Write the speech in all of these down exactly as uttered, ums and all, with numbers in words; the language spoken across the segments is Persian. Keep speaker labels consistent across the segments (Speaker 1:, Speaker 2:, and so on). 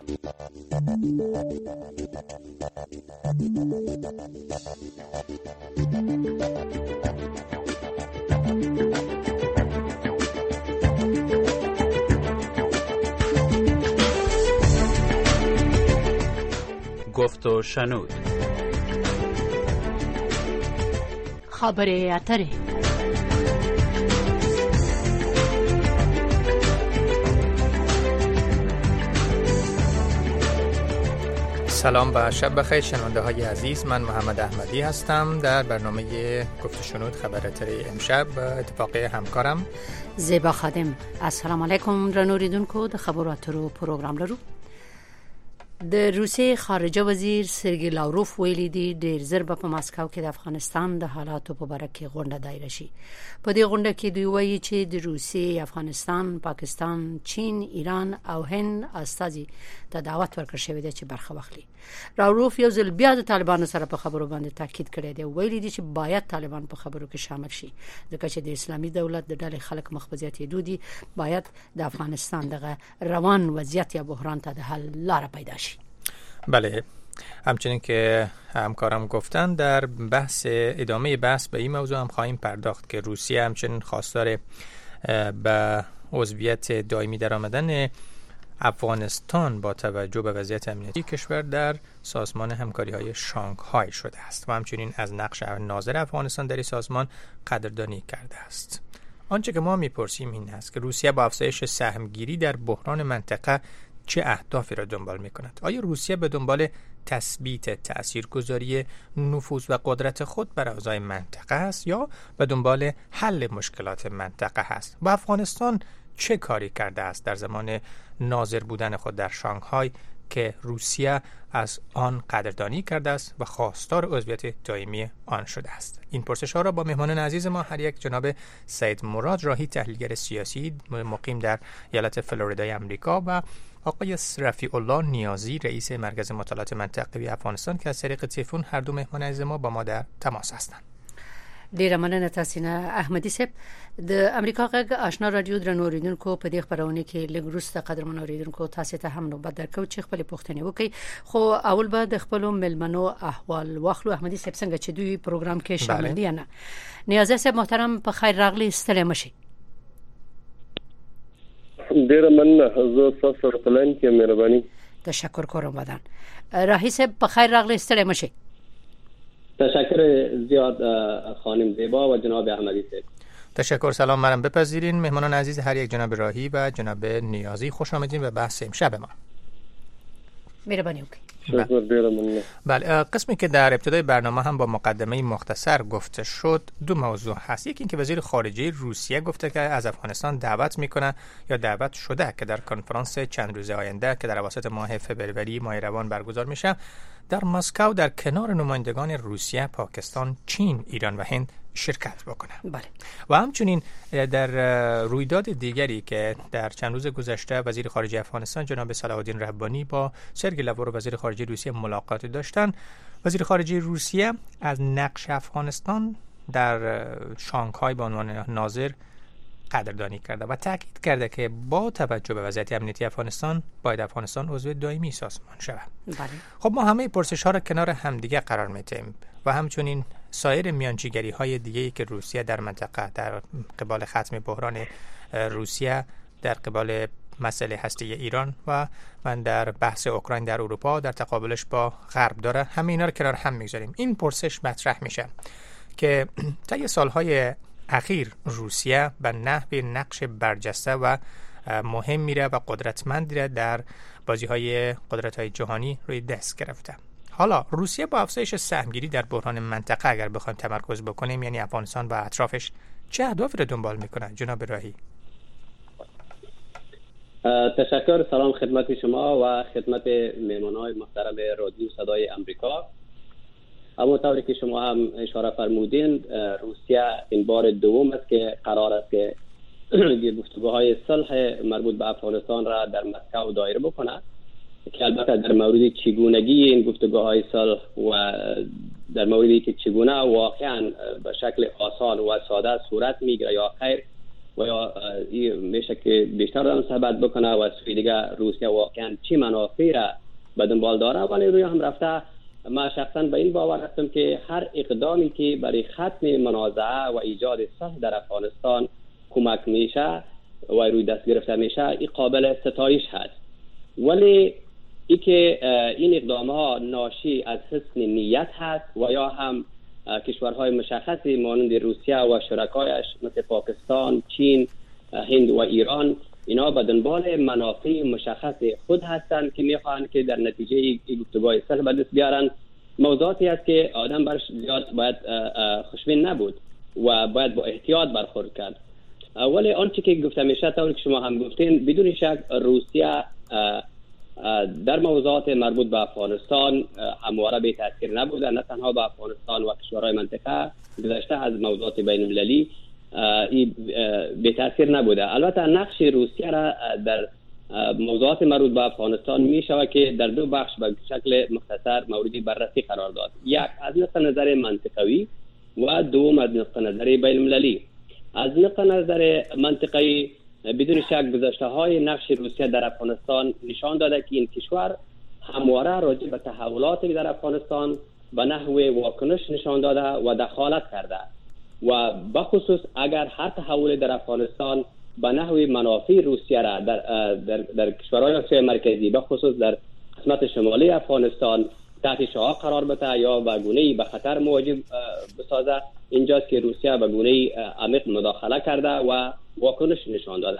Speaker 1: گفت و شنود.
Speaker 2: خبر اتره.
Speaker 3: سلام و شب بخیر شنونده های عزیز، من محمد احمدی هستم. در برنامه گفت و شنود خبر اتره امشب اتفاقی همکارم
Speaker 2: زیبا خادم. السلام علیکم رنوریدونکو د خبرات رو پروګرام لرو. د روسیې خارجه وزیر سرګی لاوروف ویلي دی ډیر زر په ماسکو کې د افغانستان د حالاتو په اړه کې غونډه دایره شي. په دې غونډه کې دوی وایي چې د روسیې، افغانستان، پاکستان، چین، ایران او هند استازي ته دعوت ورکړل شوی دی چې برخه واخلي. لاوروف یو ځل بیا د طالبانو سره په خبرو باندې تاکید کړی دی. ویلي دی چې باید طالبان په خبرو کې شامل شي ځکه چې د اسلامي دولت د ډلې خلک مخبزيت دودي باید د افغانستان دغه روان وضعیت یا بحران ته د حل لار پیدا شي.
Speaker 3: بله، همچنین که همکارم گفتن در بحث ادامه بحث به این موضوع هم خواهیم پرداخت که روسیه همچنین خواستار به عضویت دائمی در آمدن افغانستان با توجه به وضعیت امنیتی کشور در سازمان همکاری‌های شانگهای شده است و همچنین از نقش ناظر افغانستان در این سازمان قدردانی کرده است. آنچه که ما می‌پرسیم این است که روسیه با افزایش سهمگیری در بحران منطقه چه اهدافی را دنبال می‌کند؟ آیا روسیه به دنبال تثبیت تاثیرگذاری نفوذ و قدرت خود بر اوضاع منطقه است یا به دنبال حل مشکلات منطقه است؟ با افغانستان چه کاری کرده است در زمان ناظر بودن خود در شانگهای که روسیه از آن قدردانی کرده است و خواستار عضویت دائمی آن شده است؟ این پرسش‌ها را با مهمانان عزیز ما، هر یک جناب سید مراد راهی تحلیلگر سیاسی مقیم در ایالت فلوریدای آمریکا و آقای رفیع الله نیازی رئیس مرکز مطالعات منطقوی افغانستان که از طریق تلفن هر دو مهمان عزیز ما با ما در تماس هستند.
Speaker 2: ډیره مننه تاسو نه احمدي صاحب. د امریکا غږ آشنا رادیو درنوریدونکو په دې خبرونه کې لګروسته قدرمن اوریدونکو تاسو ته هم نوبت درکو چې خپل پوښتنه وکړي. خو اول به د خپل ملمنو احوال واخلو. احمدي صاحب څنګه چې دوی پروګرام کې شامل دي نه؟ نیازه صاحب محترم په خیر راغلی، ستړي مشي.
Speaker 4: ډیره مننه، زه تاسو سره پلان کې مهرباني.
Speaker 2: تشکر کوم بدن. راهی صاحب په خیر راغلی، ستړي مشي.
Speaker 5: تشکر زیاد خانم زیبا و جناب احمدی صاحب.
Speaker 3: تشکر. سلام مرم بپذیرین مهمانان عزیز، هر یک جناب راهی و جناب نیازی خوش آمدین به بحث امشب ما.
Speaker 2: مهربانی وکړئ.
Speaker 3: بله، قسمی که در ابتدای برنامه هم با مقدمه مختصر گفته شد دو موضوع هست. یکی این که وزیر خارجه روسیه گفته که از افغانستان دعوت میکنه یا دعوت شده که در کنفرانس چند روزه آینده که در اواسط ماه فوریه ماه روان برگزار میشه در مسکو در کنار نمایندگان روسیه، پاکستان، چین، ایران و هند شرکت بکنه.
Speaker 2: بله.
Speaker 3: و همچنین در رویداد دیگری که در چند روز گذشته وزیر خارجه افغانستان جناب صلاح الدین ربانی با سرگئی لاوروف وزیر خارجه روسیه ملاقات داشتن، وزیر خارجه روسیه از نقش افغانستان در شانگهای به عنوان ناظر قدردانی کرده و تاکید کرده که با توجه به وضعیت امنیتی افغانستان باید افغانستان عضو دائمی سازمان شود.
Speaker 2: بله.
Speaker 3: خب ما همه پرسش‌ها را کنار همدیگه قرار می‌دیم و همچنین سایر میانجیگری‌های دیگه‌ای که روسیه در منطقه در قبال ختم بحران روسیه در قبال مسئله هسته ایران و من در بحث اوکراین در اروپا در تقابلش با غرب داره، همه اینا رو کنار هم می‌گذاریم. این پرسش مطرح میشه که طی سال‌های اخیر روسیه به نحو نقش برجسته و مهم میره و قدرتمند میره در بازی‌های قدرت‌های جهانی روی دست گرفته. حالا روسیه با افزایش سهمگیری در بحران منطقه اگر بخوایم تمرکز بکنیم، یعنی افغانستان و اطرافش، چه اهدافی رو دنبال میکنه جناب راهی؟
Speaker 5: تشکر. سلام خدمت شما و خدمت مهمانان محترم رادیو صدای آمریکا. همونطوری که شما هم اشاره فرمودین، روسیه این بار دوم است که قرار است که گفتگوهای صلح مربوط به افغانستان را در مسکو دایر بکنه که البته در مورد چگونگی این گفتگوهای صلح و در موردی که چگونه واقعا به شکل آسان و ساده صورت میگیره یا خیر و یا میشه که بیشتر دارم صحبت بکنه و سوی دیگه روسیه واقعا چی منافع را به دنبال داره. ولی روی هم رفته ما شخصا به این باور هستم که هر اقدامی که برای ختم منازعه و ایجاد صلح در افغانستان کمک میشه و روی دست گرفته میشه این قابل ستایش هست. ولی ای که این اقدام ها ناشی از حسن نیت هست و یا هم کشورهای مشخصی مانند روسیه و شرکایش مثل پاکستان، چین، هند و ایران اینا به دنبال منافع مشخص خود هستند که میخواهند که در نتیجه این گفتگوهای صلح به دست بیارن. موضوعاتی است که آدم برش زیاد باید خوشبین نبود و باید با احتیاط برخورد کرد. ولی آنچه که گفته میشه طوری که شما هم گفتین بدون شک روسیه در موضوعات مربوط به افغانستان همواره بی تاثیر نبوده، نه تنها به افغانستان و کشورهای منطقه، گذشته از موضوعات بین المللی بی تاثیر نبوده. البته نقش روسیه را در موضوعات مربوط به افغانستان می شود که در دو بخش به شکل مختصر موردی بررسی قرار داد. یک از نقطه نظر منطقوی و دوم از نقطه نظر بین المللی. از نقطه نظر منطقی بدون شک گذشته های نقش روسیه در افغانستان نشان داده که این کشور همواره راجع به تحولاتی در افغانستان به نحو واکنش نشان داده و دخالت کرده و بخصوص اگر هر تحول در افغانستان به نحو منافع روسیه را در در, در کشورهای آسیای مرکزی بخصوص در قسمت شمالی افغانستان تحت شعاع قرار بده یا به گونه‌ای به خطر مواجه بسازه، اینجاست که روسیه به گونه‌ای عمیق مداخله کرده و واکنش نشان داده.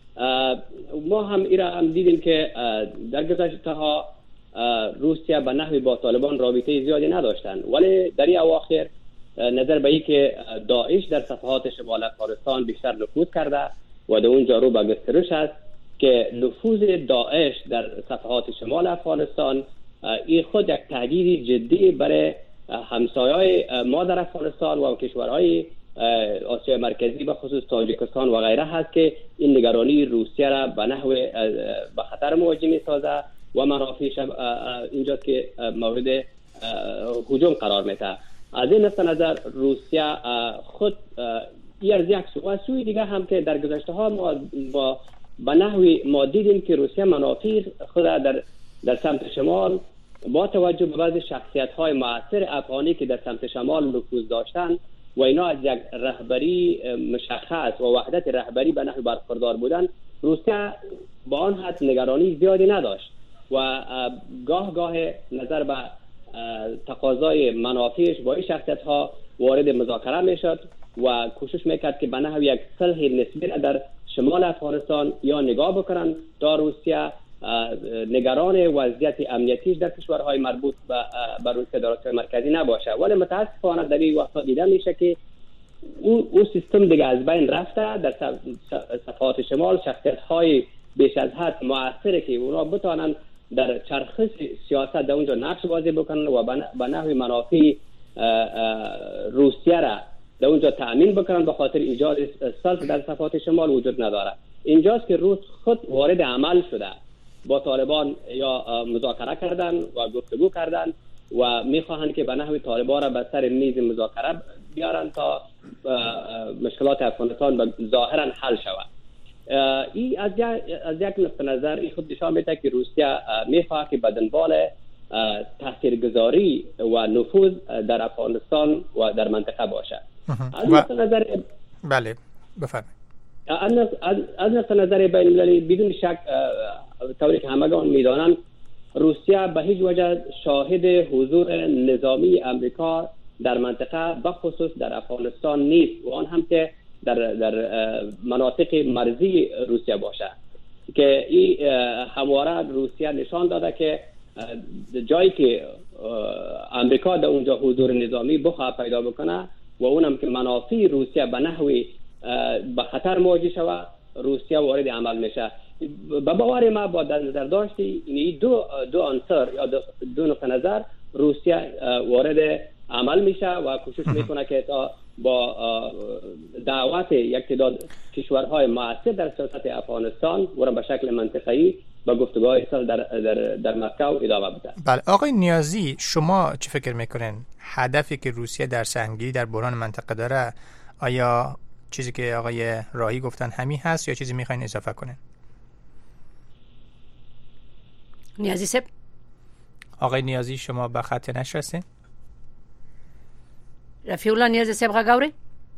Speaker 5: ما هم ایرا هم دیدیم که در گذشته ها روسیه به نحوی با طالبان رابطه زیادی نداشتند، ولی در این اواخر نظر به این که داعش در صفحات شمال افغانستان بیشتر نفوذ کرده و در اونجا رو به گسترش است که نفوذ داعش در صفحات شمال افغانستان این خود یک تهدید جدی برای همسایه‌های ما در افغانستان و کشورهای آسیای مرکزی به خصوص تاجیکستان و غیره هست که این نگرانی روسیه را به نحو به خطر مواجه می‌سازد و منافعش اینجاست که مورد هجوم قرار میده. از این نقطه نظر روسیه خود یک یک سو و سوی دیگه هم که در گذشته ها ما با به نحوی ما دیدیم که روسیه منافع خود در در سمت شمال با توجه به بعض شخصیت های مؤثر افغانی که در سمت شمال نفوذ داشتن و اینا از یک رهبری مشخص و وحدت رهبری به نحو برخوردار بودن، روسیه با آن حد نگرانی زیادی نداشت و گاه گاه نظر به تقاضای منافعش با این شخصیت ها وارد مذاکره میشد و کوشش میکرد که به نحو یک صلح نسبی در شمال افغانستان یا نگاه بکنن تا روسیه نگران وضعیت امنیتیش در کشورهای مربوط به روسیه در آسیای مرکزی نباشه. ولی متاسفانه در این وقت دیده میشه که او, او سیستم دیگه از بین رفته. در صفحات شمال شخصیت های بیش از حد مؤثره که اونا بتانن در چرخش سیاست در اونجا نقش بازی بکنن و به نحو منافع روسیه را در اونجا تأمین بکنن به خاطر ایجاد صلح در صفحات شمال وجود نداره. اینجاست که روس خود وارد عمل شده، با طالبان یا مذاکره کردن و گفتگو کردن و میخواهند که به نحو طالبان را به سر میز مذاکره بیارن تا مشکلات افغانستان ظاهرا حل شود. این از از یک نقطه نظر این خود نشان میده که روسیه میخواهد که به دنبال تاثیرگذاری و نفوذ در افغانستان و در منطقه باشه. از نقطه نظر
Speaker 3: بله بفرمایید.
Speaker 5: از نقطه نظر بین المللی بدون شک طوری که همگان میدانند روسیه به هیچ وجه شاهد حضور نظامی امریکا در منطقه بخصوص در افغانستان نیست و آن هم که در در مناطق مرزی روسیه باشه که این همواره روسیه نشان داده که جایی که امریکا در اونجا حضور نظامی بخواه پیدا بکنه و اونم که منافع روسیه به نحوی به خطر مواجه شود روسیه وارد عمل میشه. به باور ما با در نظر داشتی این دو دو عنصر یا دو, دو نقطه نظر روسیه وارد عمل میشه و کوشش میکنه که تا با دعوت یک تعداد کشورهای مؤثر در سیاست افغانستان و به شکل منطقه‌ای با گفتگوهای صلح در در در مسکو ادامه بده.
Speaker 3: بله آقای نیازی، شما چه فکر میکنین هدفی که روسیه در سهمگیری در بحران منطقه داره آیا چیزی که آقای راهی گفتن همین هست یا چیزی میخواین اضافه کنین؟
Speaker 2: نیازی صاحب.
Speaker 3: آقای نیازی شما به خط نشستین؟
Speaker 2: رفیع الله نیازی صاحب غاوری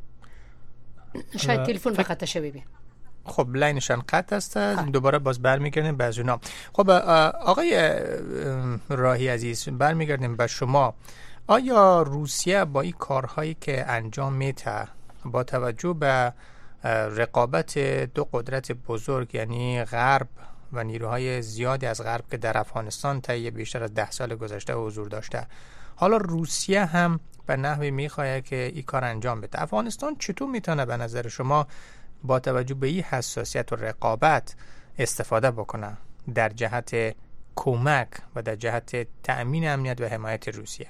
Speaker 2: شاید تلفن به خط شوی بی.
Speaker 3: خب لاینشان قطع است. دوباره باز برمیگردیم به اونا. خب آقای راهی عزیز برمیگردیم به شما. آیا روسیه با این کارهایی که انجام میده با توجه به رقابت دو قدرت بزرگ یعنی غرب و نیروهای زیادی از غرب که در افغانستان طی بیشتر از ده سال گذشته حضور داشته، حالا روسیه هم به نحوی میخواد که این کار انجام بده، افغانستان چطور میتونه به نظر شما با توجه به این حساسیت و رقابت استفاده بکنه در جهت کمک و در جهت تأمین امنیت و حمایت روسیه؟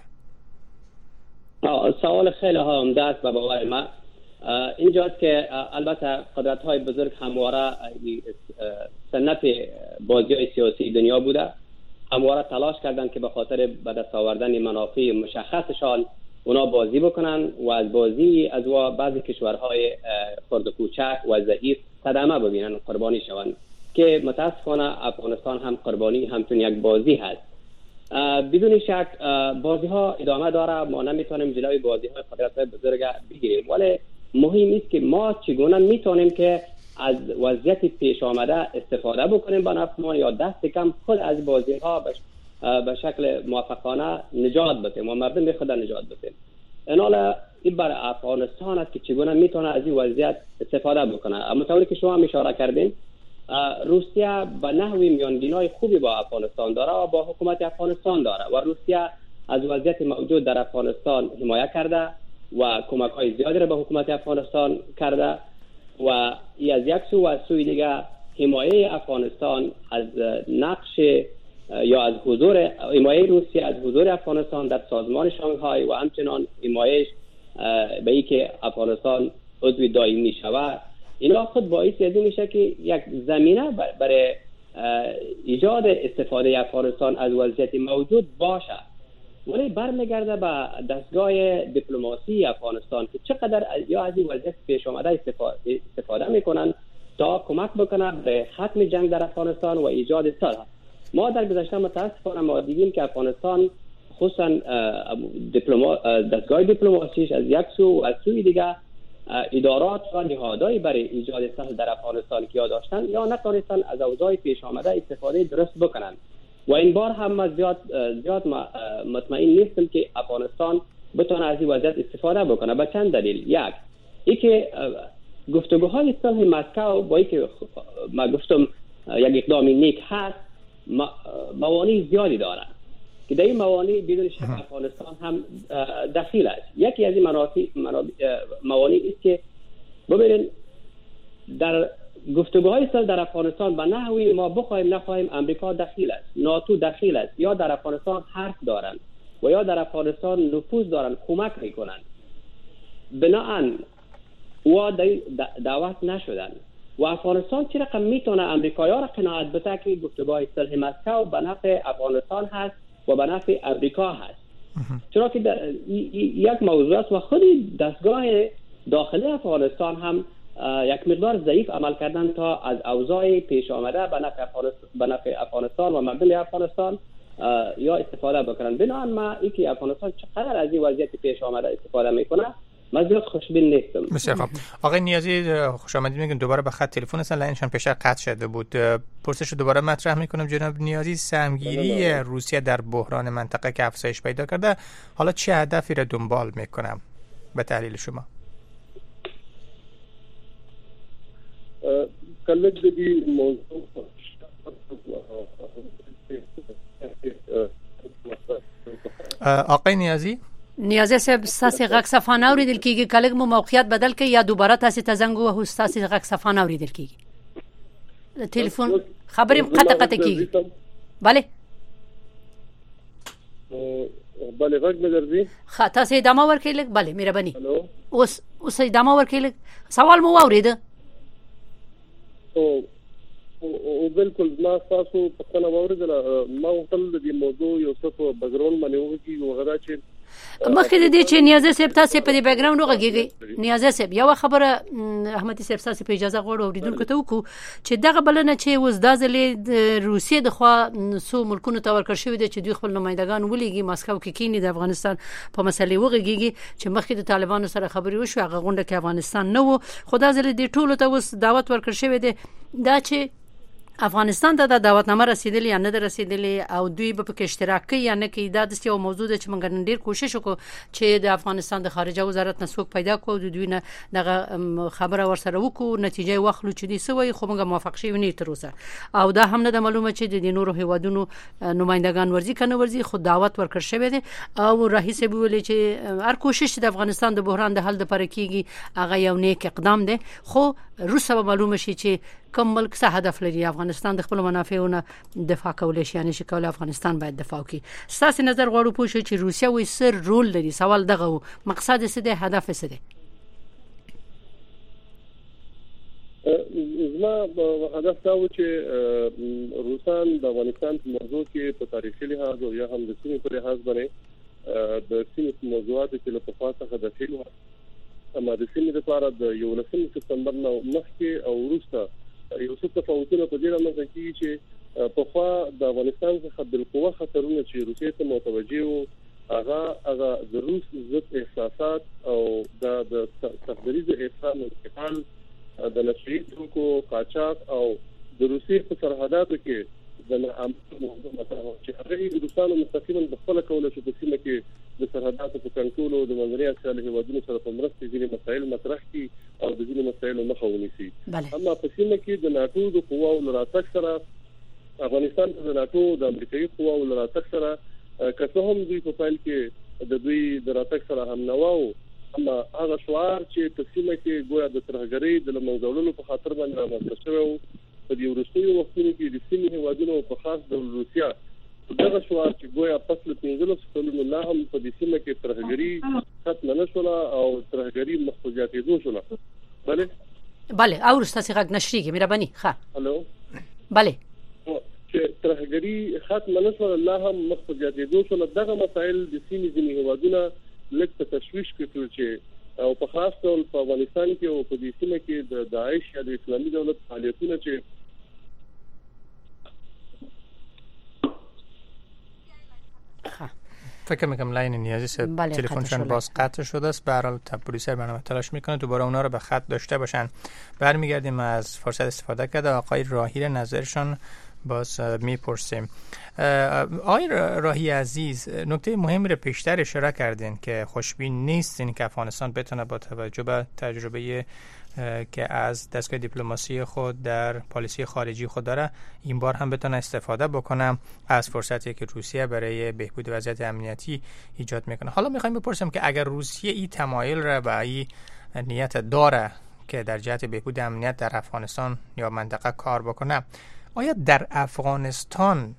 Speaker 5: سوال خیلی عمده است به باور من. اینجاست که البته قدرت‌های بزرگ همواره سنت بازی‌های سیاسی دنیا بوده، همواره تلاش کردن که به خاطر به دست آوردن منافع مشخصشان اونا بازی بکنن و از بازی از و بعضی کشورهای خرد و کوچک و ضعیف صدمه ببینن و قربانی شوند که متاسفانه افغانستان هم قربانی همچون یک بازی هست. بدون شک بازی ها ادامه داره، ما نمیتونیم جلوی بازی های قدرت های بزرگ بگیریم، ولی مهم است که ما چگونه میتونیم که از وضعیت پیش آمده استفاده بکنیم به نفع ما یا دست کم خود از بازی ها به شکل موفقانه نجات بدیم و مردم به خود نجات بدیم. اینالا این برای افغانستان است که چگونه میتونه از این وضعیت استفاده بکنه. اما طوری که شما هم اشاره کردین، روسیه به نحوی میانگینای خوبی با افغانستان داره و با حکومت افغانستان داره و روسیه از وضعیت موجود در افغانستان حمایت کرده و کمک های زیادی را به حکومت افغانستان کرده و ای از یک سو و از سوی دیگه حمایه افغانستان از نقش یا از حضور حمایه روسیه از حضور افغانستان در سازمان شانگهای و همچنان حمایش به ای که افغانستان عضو دائمی شود، اینا خود باعث از این میشه که یک زمینه برای ایجاد استفاده افغانستان از وضعیت موجود باشه. ولی برمیگرده به دستگاه دیپلماسی افغانستان که چقدر یا از این وضعیت پیش آمده استفاده, استفاده میکنن تا کمک بکنن به ختم جنگ در افغانستان و ایجاد صلح. ما در گذشته متاسفانه ما دیدیم که افغانستان خصوصا دیپلما دستگاه دیپلماسیش از یک سو و از سوی دیگه ادارات و نهادهای برای ایجاد صلح در افغانستان که داشتن یا نتونستن از اوضاع پیش آمده استفاده درست بکنن و این بار هم زیاد زیاد مطمئن نیستم که افغانستان بتونه از این وضعیت استفاده بکنه. به چند دلیل. یک، ای که گفتگوهای صلح مسکو با ای که ما گفتم یک اقدام نیک هست موانع زیادی داره که در این موانع بدون شک افغانستان هم دخیل است. یکی از این موانع است که ببینید در گفتگوهای صلح در افغانستان به نحوی ما بخوایم نخواهیم امریکا دخیل است، ناتو دخیل است، یا در افغانستان حرف دارن و یا در افغانستان نفوذ دارن، کمک میکنن. بناهن و دعوت نشدن و افغانستان چه رقم میتونه امریکایی‌ها را قناعت بده که گفتگوهای صلح مسکو به نفع افغانستان هست و به نفع امریکا هست. چرا که یک موضوع است و خود دستگاه داخلی افغانستان هم یک مقدار ضعیف عمل کردن تا از اوضاع پیش آمده به نفع افغانستان, به نفع افغانستان و مردم افغانستان یا استفاده بکنن. بنابراین ما ای که افغانستان چقدر از این وضعیت پیش آمده استفاده میکنه من زیاد خوشبین نیستم.
Speaker 3: بسیار خوب. آقای نیازی خوش آمدید. میگم دوباره به خط تلفن هستن، لاینشان پیشتر قطع شده بود. پرسش دوباره مطرح میکنم جناب نیازی، سهمگیری روسیه در بحران منطقه که افزایش پیدا کرده حالا چه هدفی را دنبال میکنم به تحلیل شما؟
Speaker 4: کله د دې موضوع
Speaker 3: آقای نیازی
Speaker 2: نیازی صاحب ستاسو غږ صفه نه اوریدل کیږي، کله مو موقعیت بدل کړئ یا دوباره تاسو ته زنګ وهو ستاسو غږ صفه نه اوریدل کیږي. ټلیفون خبرې قطع قطع کیږي. bale
Speaker 4: bale غږ مې درځي.
Speaker 2: ښه تاسو ادامه ورکړئ لږ. bale مهرباني. اوس اوس ادامه ورکړئ لږ. سوال مو واورید؟
Speaker 4: او او بالکل ما تاسو په څنګه واوریدل. ما وکړل د دې موضوع یو څه په بګراوند باندې وږي او غدا چې
Speaker 2: مخکې د دې چې نیازه صاحب تاسو په دې بیک ګراوند وغږیږئ نیازه صاحب یو خبره احمدي صاحب تاسو په اجازه غواړو اوریدونکو ته وکړو چې دغه بلنه چې اوس د ځلې د روسیې د خوا سو ملکونو ته ورکړ شوې ده چې دوی خپل نمائندگان ولېږي ماسکو کې کینی د افغانستان په مسلې وغږیږي چې مخکې د طالبانو سره خبرې وشو هغه غونډه کې افغانستان نه و خو دا ځلې د ټولو ته اوس دعوت ورکړ شوې ده دا چې افغانستان ته د دعوتنامه رسیدلی یا نه رسیدلی او دوی به په اشتراک کوي یا نه کوي دا د یو موضوع ده چې موږ نن ډیر کوشش وکړو چې د افغانستان د خارجه وزارت نسوک پیدا کوو د دوی نه دغه خبره ورسره وکړو نتیجه واخلو چې دې سوی خو موږ موافق شوی نه تر اوسه او دا هم نه د معلومه چې د نورو هیوادونو نمائندگان ورزي کنه ورزي خو دعوت ورکړ شوی دی او رئیس ویلي چې هر کوشش د افغانستان د بحران د حل لپاره کیږي هغه یو نیک اقدام دی خو روسه به معلومه شي چې کوم ملک څه هدف لري افغانستان د خپل منافعونو دفاع کولای شي یعنی چې کول افغانستان باید دفاع وکړي ستاسو نظر غواړو پوه شو چې روسیا وې سر رول لري سوال دغه مقصد څه دی هدف څه دی
Speaker 4: زما هدف دا و چې روسان د افغانستان په موضوع کې په تاریخي لحاظ او یا هم د سیمې په لحاظ باندې د سیمې موضوعات چې له پخوا څخه د فیلو اما د سیمې لپاره د یو لسم سپتمبر نو مخکې او وروسته یو څه تفاوتونه په دې رامنځته کیږي چې په خوا د افغانستان څخه بالقوه خطرونه چې روسیې ته متوجه وو هغه هغه د روس ضد احساسات او د د تقدیریز احساس انتقال د نشري توکو قاچاق او د روسیې په سرحداتو کې د عامه موضوع مطرح چې هغه د روسانو مستقیما د خپل کولو چې په سیمه کې د سرحداتو په کنټرول او د منځنۍ اسیا له هیوادونو سره په مرسته ځینې مسایل مطرح کړي او د ځینې مسایلو مخه ونیسي اما په سیمه کې د ناتو د قواو لراتک سره افغانستان ته د ناتو د امریکایي قواو لراتک سره که هم دوی په فایل کې د دوی د راتک سره هم نواو اما هغه شعار چې په سیمه کې ګویا د ترهګرۍ د لمنځولو په خاطر باندې رامنځته شوی په دې وروستیو وختونو کې د سیمې هیوادونو په خاص د روسیا دغه شعار چې ګویا فصل پنځلس کلونو لا هم په دې سیمه کې ترهګرۍ ختم نه شوه او ترهګرۍ مخفوظیاتېدو شوه بله
Speaker 2: بله او ستاسو غږ نشریږي مهرباني ښه
Speaker 4: الو
Speaker 2: بله
Speaker 4: چې ترهګرۍ ختم نه شوه لا هم مخفوظیاتېدو شوه دغه مسایل د سیمې ځینې هیوادونه لږ په تشویش کې کړل چې او په خاص ډول په افغانستان کې او په دې سیمه کې د داعش یا د اسلامي دولت فعالیتونه چې
Speaker 3: فکر میکنم لاین نیازی سے تلفنشون باز قطع شده است. به هر حال پرویسر برنامه تلاش میکنه دوباره اونا رو به خط داشته باشن. برمیگردیم از فرصت استفاده کرده آقای راهی نظرشون باز میپرسیم. آقای راهی عزیز نکته مهمی رو پیشتر اشاره کردین که خوشبین نیستین که افغانستان بتونه با توجه به تجربه که از دستگاه دیپلماسی خود در پالیسی خارجی خود داره این بار هم بتونه استفاده بکنه از فرصتی که روسیه برای بهبود وضعیت امنیتی ایجاد میکنه. حالا میخوایم بپرسیم که اگر روسیه این تمایل را به این نیت داره که در جهت بهبود امنیت در افغانستان یا منطقه کار بکنه، آیا در افغانستان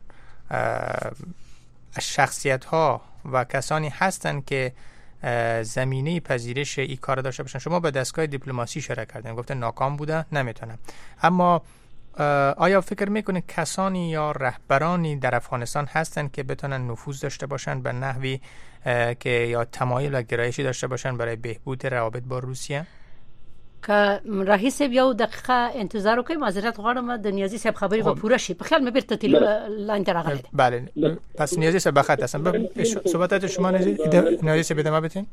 Speaker 3: شخصیت ها و کسانی هستند که زمینه پذیرش این کار داشته باشن؟ شما به دستگاه دیپلماسی اشاره کردین، گفته ناکام بوده نمیتونم، اما آیا فکر میکنید کسانی یا رهبرانی در افغانستان هستند که بتونن نفوذ داشته باشن به نحوی که یا تمایل و گرایشی داشته باشن برای بهبود روابط با روسیه؟
Speaker 2: که راهی صاحب یو دقیقه انتظار وکړئ، معذرت غواړم د نیازی صاحب خبرې به پوره شي. په خیال مې بیرته تل لاین ته راغلی.
Speaker 3: بله پس نیازی صاحب بخط هستن. صحبتات شما نیازی صاحب ادامه بدین.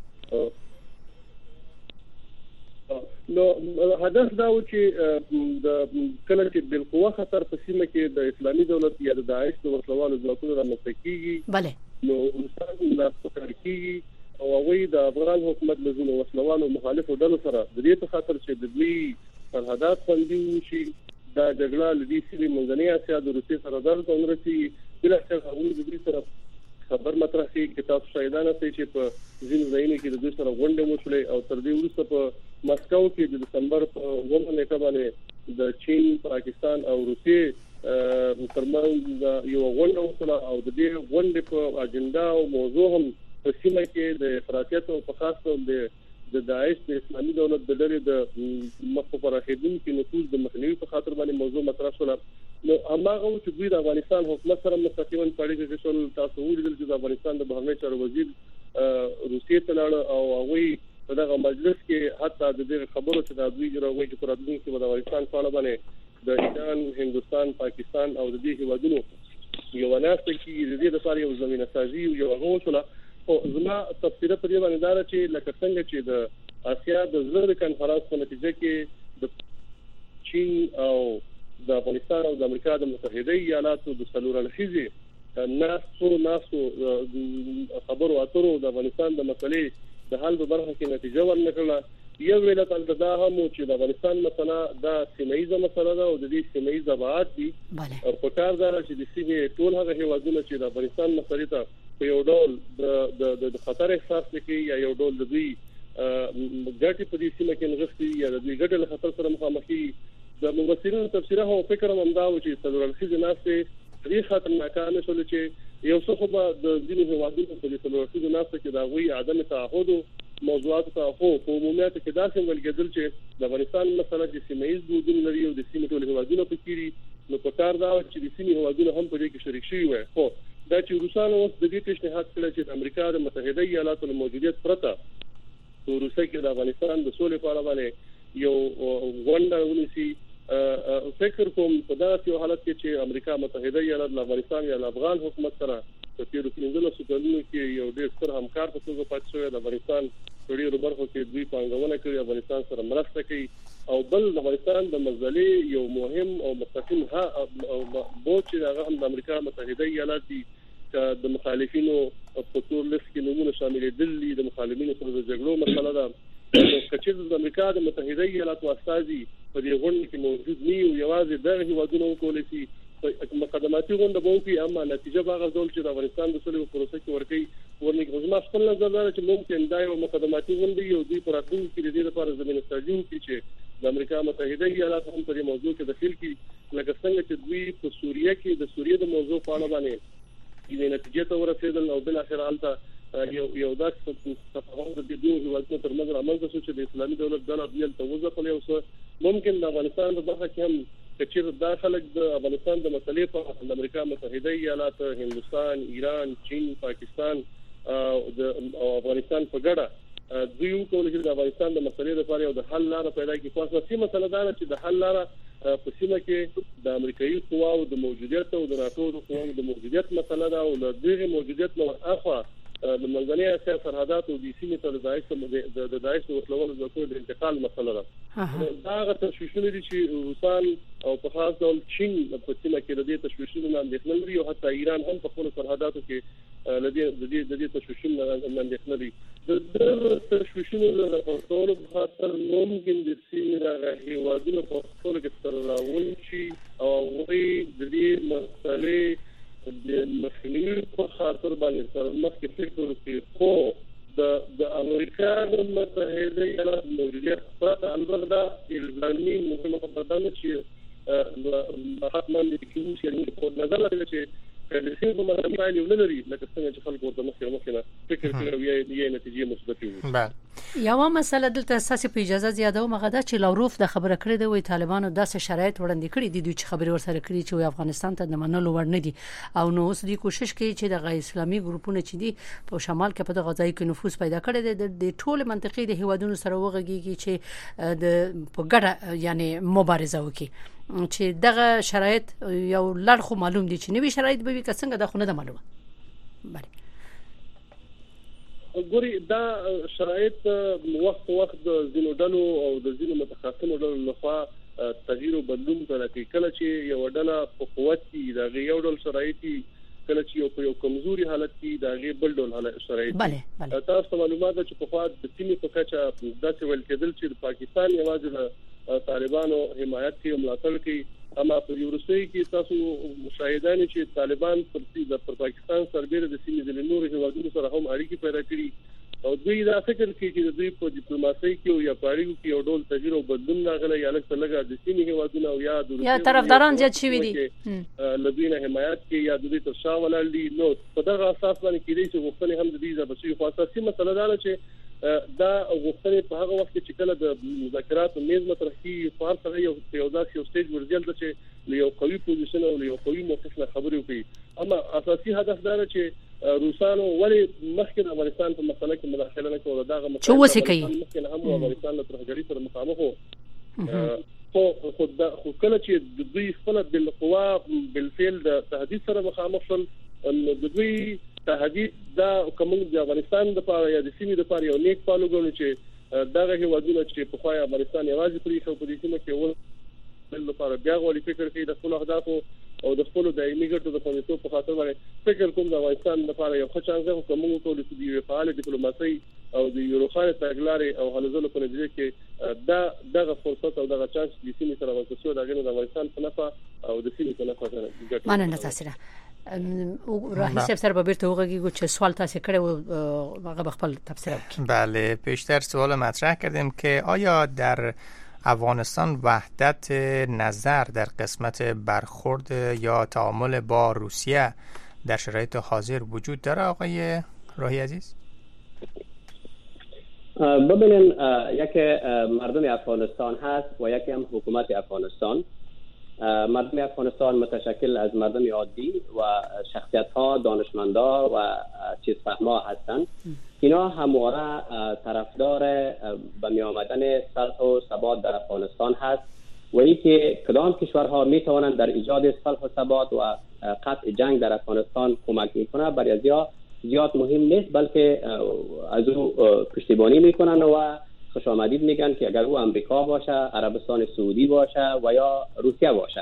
Speaker 4: نو هدف دا و چې د کله چې بالقوه خطر په سیمه کې د اسلامي دولت یا د داعش د وسلوالو ځواکونو رامنځته کیږي،
Speaker 2: بله
Speaker 4: نو انسان لا فکر کیږي او هغه د افغان حکومت له ځینو وسلوالو مخالفو ډلو سره د دې په خاطر چې د دوی سرحدات خوندي وشي دا جګړه لدی سیمې منځنۍ اسیا د روسیې سره درته ورسي بل څه هغه د دې سره خبر مطرح کړي چې تاسو شاهدانه شئ چې په ځینو ځایونو کې د دوی سره غونډه وشولې او تر دې وروسته په مسکو کې د دسمبر په اوومه نیټه باندې د چین، پاکستان او روسیې ترمنځ یو غونډه وشوله او د دې غونډې په اجنډا او موضوع هم په سیمه کې د افراطیت او په خاص ډول د د داعش د اسلامي دولت د لري د مخفوظ راخېدونکو نفوذ د مخنیوي په خاطر باندې موضوع مطرح شوه. نو هغه چې دوی د افغانستان حکومت سره مستقیما اړیکې شول. تاسو ولیدل چې د افغانستان د بهرنی چارو وزیر روسیې ته لاړ او هغه په دغه مجلس کې حتی د دې خبرو چې د دوی جوړوي چې پر دغه کې د افغانستان په اړه باندې د ایران، هندستان، پاکستان او د دې هیوادونو یو ناسته کې د دې لپاره یو زمينه سازي یو غوښتنه او زما تفسیر په دې باندې دا چې لکه څنګه چې د آسیا د زړه کانفرنس په نتیجه کې د چین او د افغانستان او د امریکا د متحده ایالاتو د څلور اړخیزې ناسو ناسو خبرو اترو د افغانستان د مسلې د حل په برخه کې نتیجه ورنکړه. یو ویل تل دا هم چې د افغانستان مسله د سیمایي مسله ده او د دې سیمایي ابعاد دي او په کار دا چې د سیمې ټول هغه هیوادونه چې د افغانستان مسلې ته په یو ډول د د خطر احساس کوي یا یو ډول د دوی ګټې په دې سیمه کې نغښتي یا د دوی ګټې له خطر سره مخامخ دي. د مفسرینو تفسیره هو فکر هم دا و چې څلور اړخیزې ناستې دې خاطر ناکامه شول چې یو څه خو به د ځینو هیوادونو په دې څلور اړخیزې ناسته کې د هغوی عدم تعهد موضوعات ته خو په عمومیت کې داسې ولګېدل چې د افغانستان مسله چې سیمایي دودونه لري او د سیمې ټول هیوادونه پکې دي نو په کار دا چې د سیمې هیوادونه هم په دې کې شریک شي وي. خو دا چې روسانو اوس د دې پیشنهاد کړی چې د امریکا د متحده ایالاتو له موجودیت پرته په روسیه کې د افغانستان د سولې په اړه باندې یو غونډه ونیسي. فکر کوم په داسې یو حالت کې چې امریکا متحده ایالات له افغانستان یا له افغان حکومت سره په تیرو پنځلسو کلونو کې یو ډېر ستر همکار په توګه پاتې شوی د افغانستان په ډېرو برخو کې دوی پانګونه کوي، افغانستان سره مرسته کوي او بل د افغانستان د مزلې یو مهم او مستقیم ها بوج چې هغه هم د امریکا متحده ایالات دي د مخالفینو په تور لیست کې نمونه شامل دي. د مخالفینو سره د جګړو مسله ده کچې د امریکا د متحده ایالاتو استازي په دې غونډه کې موجود نه یو یوازې دغه هیوادونو کولای شي مقدماتي غونډه به وکړي اما نتیجه به هغه ډول چې د افغانستان د سولې په پروسه کې ورکړي ورنکړي. زما خپل نظر دا چې ممکن دا یو مقدماتي غونډه یو دوی پر راتلونکي کې د دې لپاره زمینه سازي وکړي چې د امریکا متحده ایالات هم په دې موضوع کې دخیل کړي لکه څنګه چې دوی په سوریه کې د سوریه د موضوع په اړه باندې د نتیجې ته ورسېدل او بل اخر حالت یو یو داس تفاهم د دې دوه هیوادونو ترمنځ رامنځته شو چې د اسلامي دولت د نړۍ ته وځپل یو څه ممکن د افغانستان په برخه کې هم کچیر داخله د افغانستان د مسلې په د امریکا متحده ایالات، هندستان، ایران، چین، پاکستان او د افغانستان په ګډه دوی کولای شي د افغانستان د مسلې لپاره یو د حل لاره پیدا کړي. خو اساسي مسله دا ده چې د حل لاره په سیمه کې د امریکایي قواو د موجودیت او د ناتو د قواو د موجودیت مسله ده او د دغه موجودیت نو اخوا د منځنۍ اسیا سرحدات او د سیمې ته د داعش د داعش وسلوال د انتقال مسله ده. دا هغه تشویشونه دي چې روسان او په خاص ډول چین په سیمه کې د دې تشویشونو نه اندېښنه لري او حتی ایران هم په خپل سرحداتو کې د دې د دې د دې تشویشونو نه اندېښنه لري. د تشویشونو له ټولو په خاطر ممکن د سیمې د هیوادونو په خپل کې تر راول شي او وایي د دې مسلې د مخنیوي په خاطر باندې سره مخکې فکر وکړي. خو د د امریکا د متحده ایالات موجودیت پرته البته دا الزامي مهمه خبره ده چې حتما د کیوس یې په نظر لري چې د سیمې په مرحله باندې ولري لکه څنګه چې خلکو ورته مخکې مخکې فکر کوي یې نتیجې مثبتې وي.
Speaker 2: بله یو مسله دلته اساسي په اجازه زیاده او مغه دا چې لاوروف د خبره کړې ده وي طالبانو داسې شرایط وړاندې کړي دي چې خبري ورسره کړي چې افغانستان ته د منلو وړ نه دي او نو اوس دې کوشش کوي چې د اسلامي ګروپونو چې دي په شمال کې په غزا کې نفوذ پیدا کړي دي د ټول منطقي د هیوادونو سره وغږیږي چې د په ګډه یعنی مبارزه وکړي چې دغه شرایط یو لړ خو معلوم دي چې نوي شرایط به وي که څنګه د خونه د معلومه. بله
Speaker 4: ګوري دا شرایط وخت وخت د ځینو ډلو او د ځینو متخصصینو ډلو لخوا تغییر او بدلون کوي. کله چې یو ډله په قوت کې دا یو ډول شرایط کله چې یو په یو کمزوري حالت کې دا غي بل ډول حالت شرایط
Speaker 2: بله بله
Speaker 4: تاسو معلومات چې په خاطر د سیمې په کچه داسې ول کېدل چې پاکستان یوازې طالبانو حمایت کوي او ملاتړ کوي اما په یورسي کې تاسو مشاهدان چې طالبان پر پاکستان سربېره د سیمې د نورو هیوادونو سره هم اړیکې پیدا کړي او دوی دا فکر کوي چې دوی په ډیپلوماسي کې یا پاړیو کې یو ډول تغییر او بدلون راغلی یا لکه لګا د سیمې هیوادونو او یا د
Speaker 2: یا طرفداران زیات شوي دي
Speaker 4: لدینه حمایت کې یا د دې تر شا ولل دي نو په دغه اساس باندې کېدای چې غوښتنې هم د دې ځبشي خو اساسي مسله دا چې دا غوښتنې په هغه وخت کې چې کله د مذاکراتو میز مطرح کیږي په هر سره یو یو داسې یو سټیج ورځل چې یو قوي پوزیشن او یو قوي موقف نه خبرې وکړي اما اساسي هدف دا چې روسانو ولی مخکې د افغانستان په مسله کې مداخله نه کوله دا
Speaker 2: چې وسې کوي
Speaker 4: مخکې هم افغانستان له ترهګرۍ سره مخامخ وو خو خو خو کله چې د دوی خپل بالقوا بالفعل د تهدید سره مخامخ شول د دوی تهدید دا کوم د افغانستان د لپاره یا د سیمې د لپاره یو نیک پالو ګڼو چې دغه هیوادونه چې په خوای افغانستان یوازې پرې خو په دې سیمه کې ول بل لپاره بیا غوړي فکر کوي د خپل اهداف او د خپل دایمي ګټو د خوندیتوب په خاطر باندې فکر کوم د افغانستان لپاره یو ښه چانس ده کوم ټول چې دی فعال ډیپلوماسي او د یوروخانه تګلارې او حلزلو په نتیجه کې دا دغه فرصت او دغه چانس د سیمې سره ورسېو دا غنه د افغانستان په نفع او د سیمې په نفع ده.
Speaker 2: مننه تاسو را راهي صاحب سره به بیرته وګورئ چې سوال تاسو کړو هغه خپل تفسیر وکړي.
Speaker 3: بله پیشتر سوال مطرح کردیم که آیا در افغانستان وحدت نظر در قسمت برخورد یا تعامل با روسیه در شرایط حاضر وجود داره آقای راهی عزیز؟
Speaker 5: ببینین یکی مردم افغانستان هست و یکی هم حکومت افغانستان. مردم افغانستان متشکل از مردم عادی و شخصیت ها دانشمندا و چیز فهما هستند. اینا همواره طرفدار به می آمدن صلح و ثبات در افغانستان هست و اینکه کدام کشورها می توانند در ایجاد صلح و ثبات و قطع جنگ در افغانستان کمک میکنه برای ازیا زیاد مهم نیست، بلکه از او پشتیبانی میکنن و خوش آمدید میگن که اگر او امریکا باشه، عربستان سعودی باشه و یا روسیه باشه.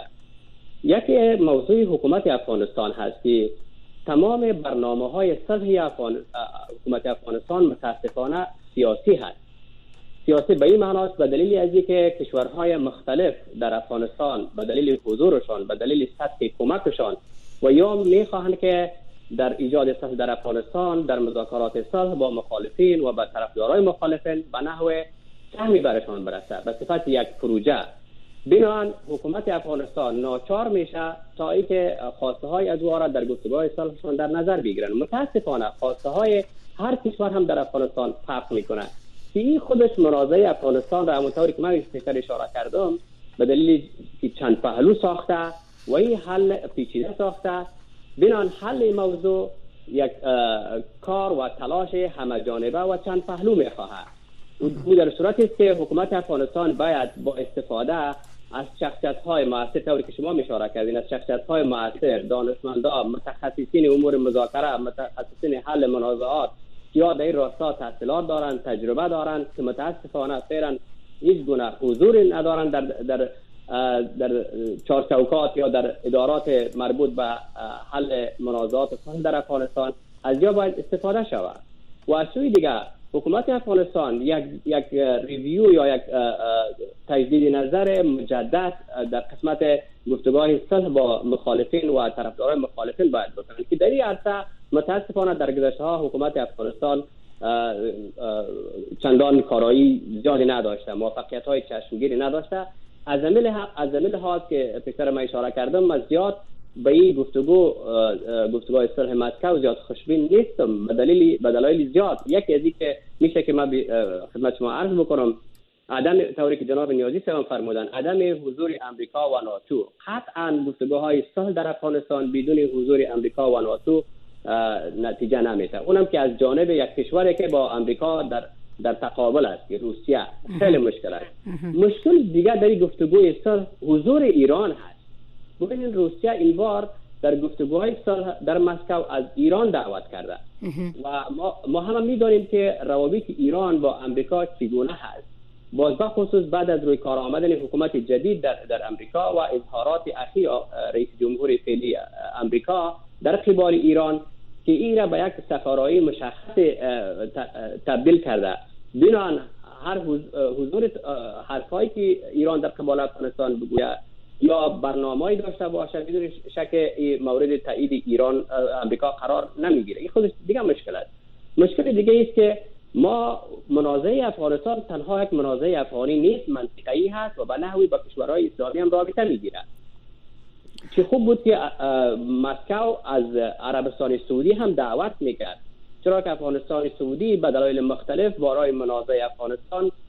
Speaker 5: یکی موضوع حکومت افغانستان هست که تمام برنامه های صلح افغان... حکومت افغانستان متاسفانه سیاسی هست. سیاسی به این معناست به دلیل از اینکه کشورهای مختلف در افغانستان به دلیل حضورشان، به دلیل سطح کمکشان و یا میخواهند که در ایجاد صلح در افغانستان، در مذاکرات صلح با مخالفین و با طرفدارای مخالفین به نحو سهمی برشان برسه به صفت یک پروژه. بنابراین حکومت افغانستان ناچار میشه تا اینکه خواسته های از او را در گفتگوهای صلحشان در نظر بگیرن. متاسفانه خواسته های هر کشور هم در افغانستان فرق میکنه. این خودش منازعه افغانستان را همونطوری که من پیشتر اشاره کردم به دلیل که چند پهلو ساخته و این حل پیچیده ساخته. بنابراین حل این موضوع یک کار و تلاش همه جانبه و چند پهلو میخواهد. او در صورتی است که حکومت افغانستان باید با استفاده از شخصیت‌های مؤثر طوری که شما اشاره کردین، از شخصیت‌های مؤثر، دانشمندان، متخصصین امور مذاکره، متخصصین حل منازعات یا در این راستا تحصیلات دارند، تجربه دارند که متاسفانه فعلا هیچ گونه حضور ندارند در در در چارچوکات یا در ادارات مربوط به حل منازعات صلح در افغانستان. از یا باید استفاده شود و از سوی دیگه حکومت افغانستان یک یک ریویو یا یک تجدید نظر مجدد در قسمت گفتگوهای صلح با مخالفین و طرفدارای مخالفین باید بکنند که در این عرصه متاسفانه در گذشته‌ها حکومت افغانستان چندان کارایی زیادی نداشته، موفقیت‌های چشمگیری نداشته. از زمین از زمین ها که پیشتر من اشاره کردم من زیاد به این گفتگو گفتگوهای صلح مسکو زیاد خوشبین نیستم به دلیل به دلایل زیاد. یکی از این که میشه که من خدمت شما عرض بکنم عدم طوری که جناب نیازی صاحب فرمودن عدم حضور امریکا و ناتو. قطعا گفتگوهای صلح در افغانستان بدون حضور امریکا و ناتو نتیجه نمیده. اونم که از جانب یک کشوری که با امریکا در در تقابل است که روسیه خیلی مشکل است. مشکل دیگه در گفتگوی صلح حضور ایران هست. ببینید روسیه این بار در گفتگوهای صلح در مسکو از ایران دعوت کرده و ما, ما هم می‌دانیم که روابط ایران با امریکا چگونه هست. باز به خصوص بعد از روی کار آمدن حکومت جدید در در امریکا و اظهارات اخیر رئیس جمهور فعلی امریکا در قبال ایران که این را به یک سفارایی مشخص تبدیل کرده. بنابراین هر حضور حرفایی که ایران در قبال افغانستان بگوید یا برنامه‌ای داشته باشه بدون شک مورد تایید ایران امریکا قرار نمیگیره. این خودش دیگه مشکل است. مشکل دیگه است که ما منازعه افغانستان تنها یک منازعه افغانی نیست، منطقه‌ای هست و به نحوی با کشورهای اسلامی هم رابطه میگیره. چه خوب بود که مسکو از عربستان سعودی هم دعوت میکرد، چرا که افغانستان سعودی به دلایل مختلف برای منازعه افغانستان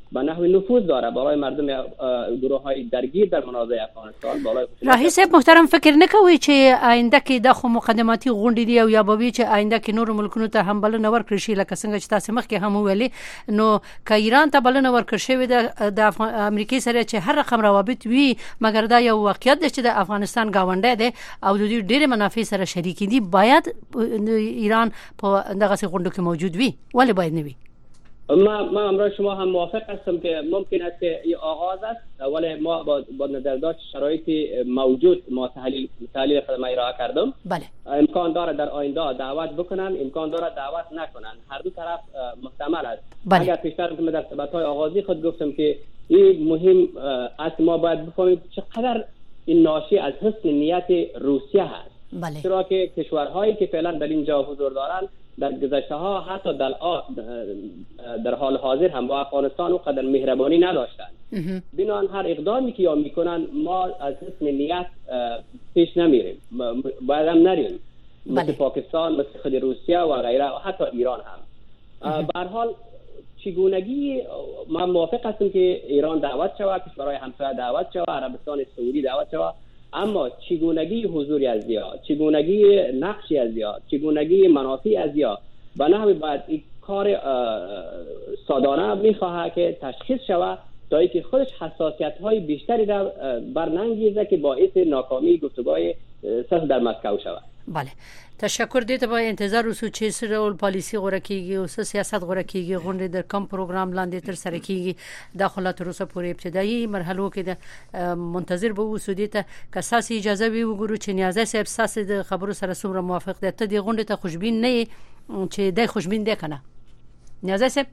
Speaker 5: به نحو نفوذ داره بالای مردم گروه های درگیر در منازعه افغانستان. بالای
Speaker 2: رئیس محترم فکر نکوي چې آینده کې د خو مقدماتي غونډې دی او یا به چې آینده کې نور ملکونو ته هم بلنه ورکړي شي لکه څنګه چې تاسو مخکې هم ویلي نو که ایران ته بلنه ورکړي شوی د امریکای سره چې هر رقم روابط وي مګر دا یو واقعیت دی چې د افغانستان گاونډی دی او د دې ډېر منافع سره شریک دي باید ایران په دغه غونډو کې موجود وي ولی باید نه وي؟
Speaker 5: ما ما امروز شما هم موافق هستم که ممکن است که این آغاز است ولی ما با, با نظر داشت شرایط موجود ما تحلیل تحلیل خدمه ارائه کردم.
Speaker 2: بله
Speaker 5: امکان داره در آینده دعوت بکنن امکان داره دعوت نکنن هر دو طرف محتمل است.
Speaker 2: بله.
Speaker 5: اگر پیشتر که در صحبت‌های آغازی خود گفتم که این مهم است ما باید بفهمیم چقدر این ناشی از حسن نیت روسیه هست.
Speaker 2: بله.
Speaker 5: چرا که کشورهایی که فعلا در اینجا حضور دارند در گذشته ها حتی در, در حال حاضر هم با افغانستان و قدر مهربانی نداشتند. بنابراین هر اقدامی که یا میکنن ما از حسن نیت پیش نمیریم باید هم نریم.
Speaker 2: بله.
Speaker 5: مثل پاکستان مثل خود روسیه و غیره و حتی ایران هم. به هر حال چگونگی من موافق هستم که ایران دعوت شود کشورهای همسایه دعوت شود عربستان سعودی دعوت شود اما چگونگی حضوری از زیاد چگونگی نقشی از زیاد چگونگی منافع از زیاد به نحوی باید این کار سادانه میخواهد که تشخیص شود تا اینکه خودش حساسیت های بیشتری را برننگیزه که باعث ناکامی گفتگوهای صلح در مسکو شود.
Speaker 2: بله تشکر دې ته به انتظار وسو چې سره پالیسی غوړه کیږي او سیاست غوړه کیږي غونډې د کم پروګرام لاندې تر سره کیږي داخلات روسه پورې ابتدایي مرحلو کې د منتظر به وسو دې ته که ساسي اجازه وي وګورو چې نیازه صاحب ساسي د خبرو سره څومره موافق دي ته د غونډې ته خوشبین نه چې د خوشبین دي کنه نیازه صاحب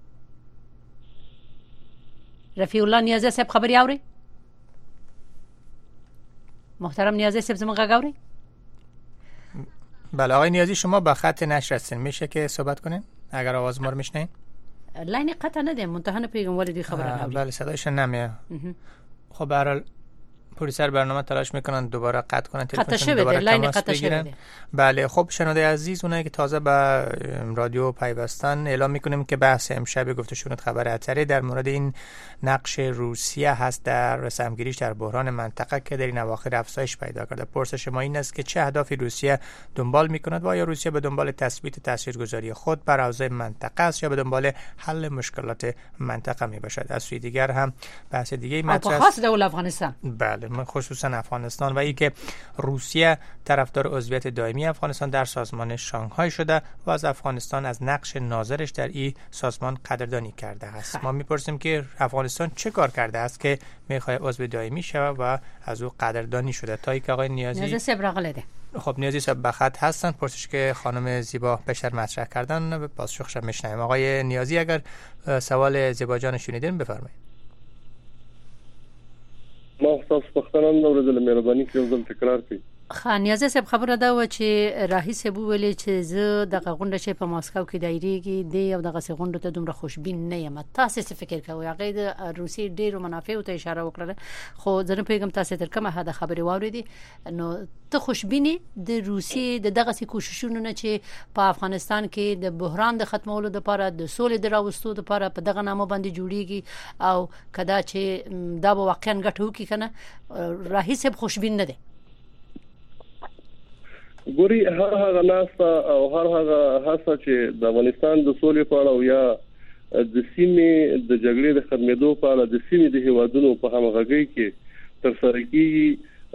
Speaker 2: رفیع الله نیازه صاحب خبري اوري محترم نیازه صاحب زما غاوري
Speaker 3: بله آقای نیازی شما به خط نشر هستین میشه که صحبت کنین اگر آواز ما رو میشنین؟
Speaker 2: لاین قطع نده منتها پیغام والدی خبر
Speaker 3: نمیاد. بله صدایش نمیاد. خب به هر حال پرویسر برنامه تلاش میکنن دوباره قطع کنن تلفنشون دوباره تماس بگیرن. بله خب شنونده عزیز اونایی که تازه به رادیو پیوستن اعلام میکنیم که بحث امشب گفته شونت خبر اتری در مورد این نقش روسیه هست در رسمگیریش در بحران منطقه که در این اواخر افزایش پیدا کرده. پرسش ما این است که چه اهدافی روسیه دنبال میکند و آیا روسیه به دنبال تثبیت تاثیرگذاری خود بر اوضاع منطقه است یا به دنبال حل مشکلات منطقه میباشد؟ از سوی دیگر هم بحث دیگه مطرح
Speaker 2: است خاص دولت افغانستان.
Speaker 3: بله خصوصا افغانستان و ای که روسیه طرفدار عضویت دائمی افغانستان در سازمان شانگهای شده و از افغانستان از نقش ناظرش در این سازمان قدردانی کرده است. ما میپرسیم که افغانستان چه کار کرده است که میخواد عضو دائمی شود و از او قدردانی شده تا اینکه آقای نیازی
Speaker 2: نیازی سبرقلده.
Speaker 3: خب نیازی صاحب بخط هستن پرسش که خانم زیبا بشر مطرح کردن پاسخش میشنویم. آقای نیازی اگر سوال زیبا جان شنیدین بفرمایید.
Speaker 4: ما تاسو پختنه نو ورځ له مهرباني کوم ځل تکرار کړئ.
Speaker 2: خانیازه صاحب خبره دا و چې رئیس ابو ویلي چې زه د غونډه چې په ماسکو کې دایریږي دی او دغه غونډه ته دومره خوشبین نه یم. تاسو څه فکر کوئ؟ هغه د روسي ډیرو منافعو ته اشاره وکړه خو زه نه پیغام تاسو تر کومه حد خبرې واوریدي نو ته خوشبینی د روسي د دغه کوششونو نه چې په افغانستان کې د بحران د ختمولو لپاره د سولې د راوستو لپاره په دغه نامه باندې جوړیږي او کدا چې دا به واقعا ګټه وکړي کنه رئیس خوشبین نه دی؟
Speaker 4: ګوري هر هغه ناس او هر هغه هڅه چې د افغانستان د سولې په اړه او یا د سیمې د جګړې د ختمېدو په اړه د سیمې د هیوادونو په همغږۍ کې تر سره کیږي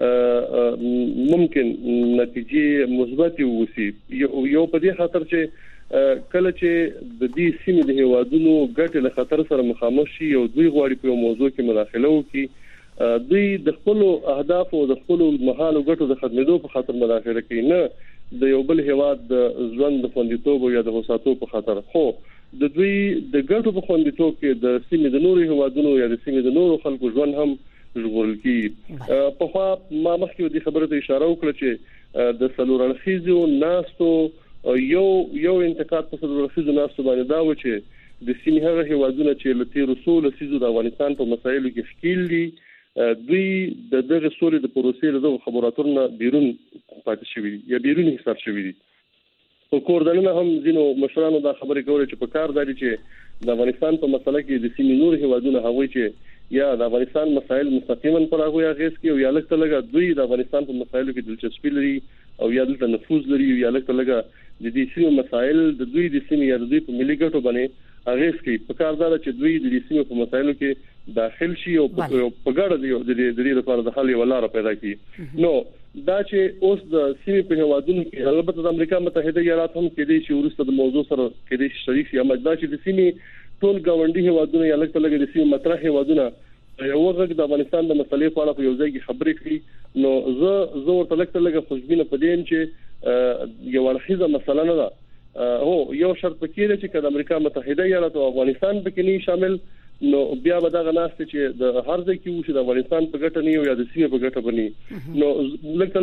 Speaker 4: ممکن نتیجې مثبت ووسی یو په دې خاطر چې کله چې د دې سیمې د هیوادونو ګټې له خطر سره مخامخ شي او دوی غواړي په یو موضوع کې مداخله وکړي دوی د خپل اهداف او د خپل مهالو ګټو د خدمتو په خاطر مداخله کوي نه د یو بل هیواد د ژوند د خوندیتوب یا د هوساتو په خاطر. خو د دوی د ګټو په خوندیتوب کې د سیمې د نورو هیوادونو یا د سیمې د نورو خلکو ژوند هم ژغورل کیږي. په خوا ما مخکې د خبرې ته اشاره وکړه چې د سلورنخیزو ناستو یو یو انتقاد په سلورنخیزو ناستو باندې دا و چې د سیمې هغه هیوادونه چې لته رسول سيزو د افغانستان په مسایلو کې ښکیل دي دوی د دغه سولې د پروسې له خبراتونو بیرون پاتې شوی یا بیرون حساب شوی دي. په کوردنه هم ځینو مشرانو دا خبرې کولې چې په کار دی چې د افغانستان په مسله کې د سیمې نور هیوادونه هغوی چې یا د افغانستان مسایل مستقیما پر هغه اغیز کوي او یا لکه لګه دوی د افغانستان په مسایلو کې دلچسپي لري او یا د نفوذ لري یا لکه لګه د دې سیمې مسایل د دوی د سیمې یا د دوی په ملي ګټو باندې اغیز کوي. په کار دی چې دوی د دې سیمې په مسایلو کې داخل شي او په ګډه د دې لپاره د حل یو لار پیدا کړي. نو دا چې اوس د سیمې په هوادونو کې البته د امریکا متحده ایالات هم کې دي چې ورسته د موضوع سره کې دي شریک یا مجدا چې د سیمې ټول گاونډي هوادونو یا لکه لګي د سیمې مطرح هوادونو یو ورګ د افغانستان د مسلې په اړه په یو ځای کې خبرې کړي. نو زه زه ورته لکه لګه خوشبینه پدې چې یو ورخیزه مسله نه ده او یو شرط پکې دی چې د امریکا متحده ایالات او افغانستان پکې نه شامل. نو بیا به دا غناست چې د هر ځای کې وشي د افغانستان په ګټه نه یا د سیمې په ګټه بني. نو لکه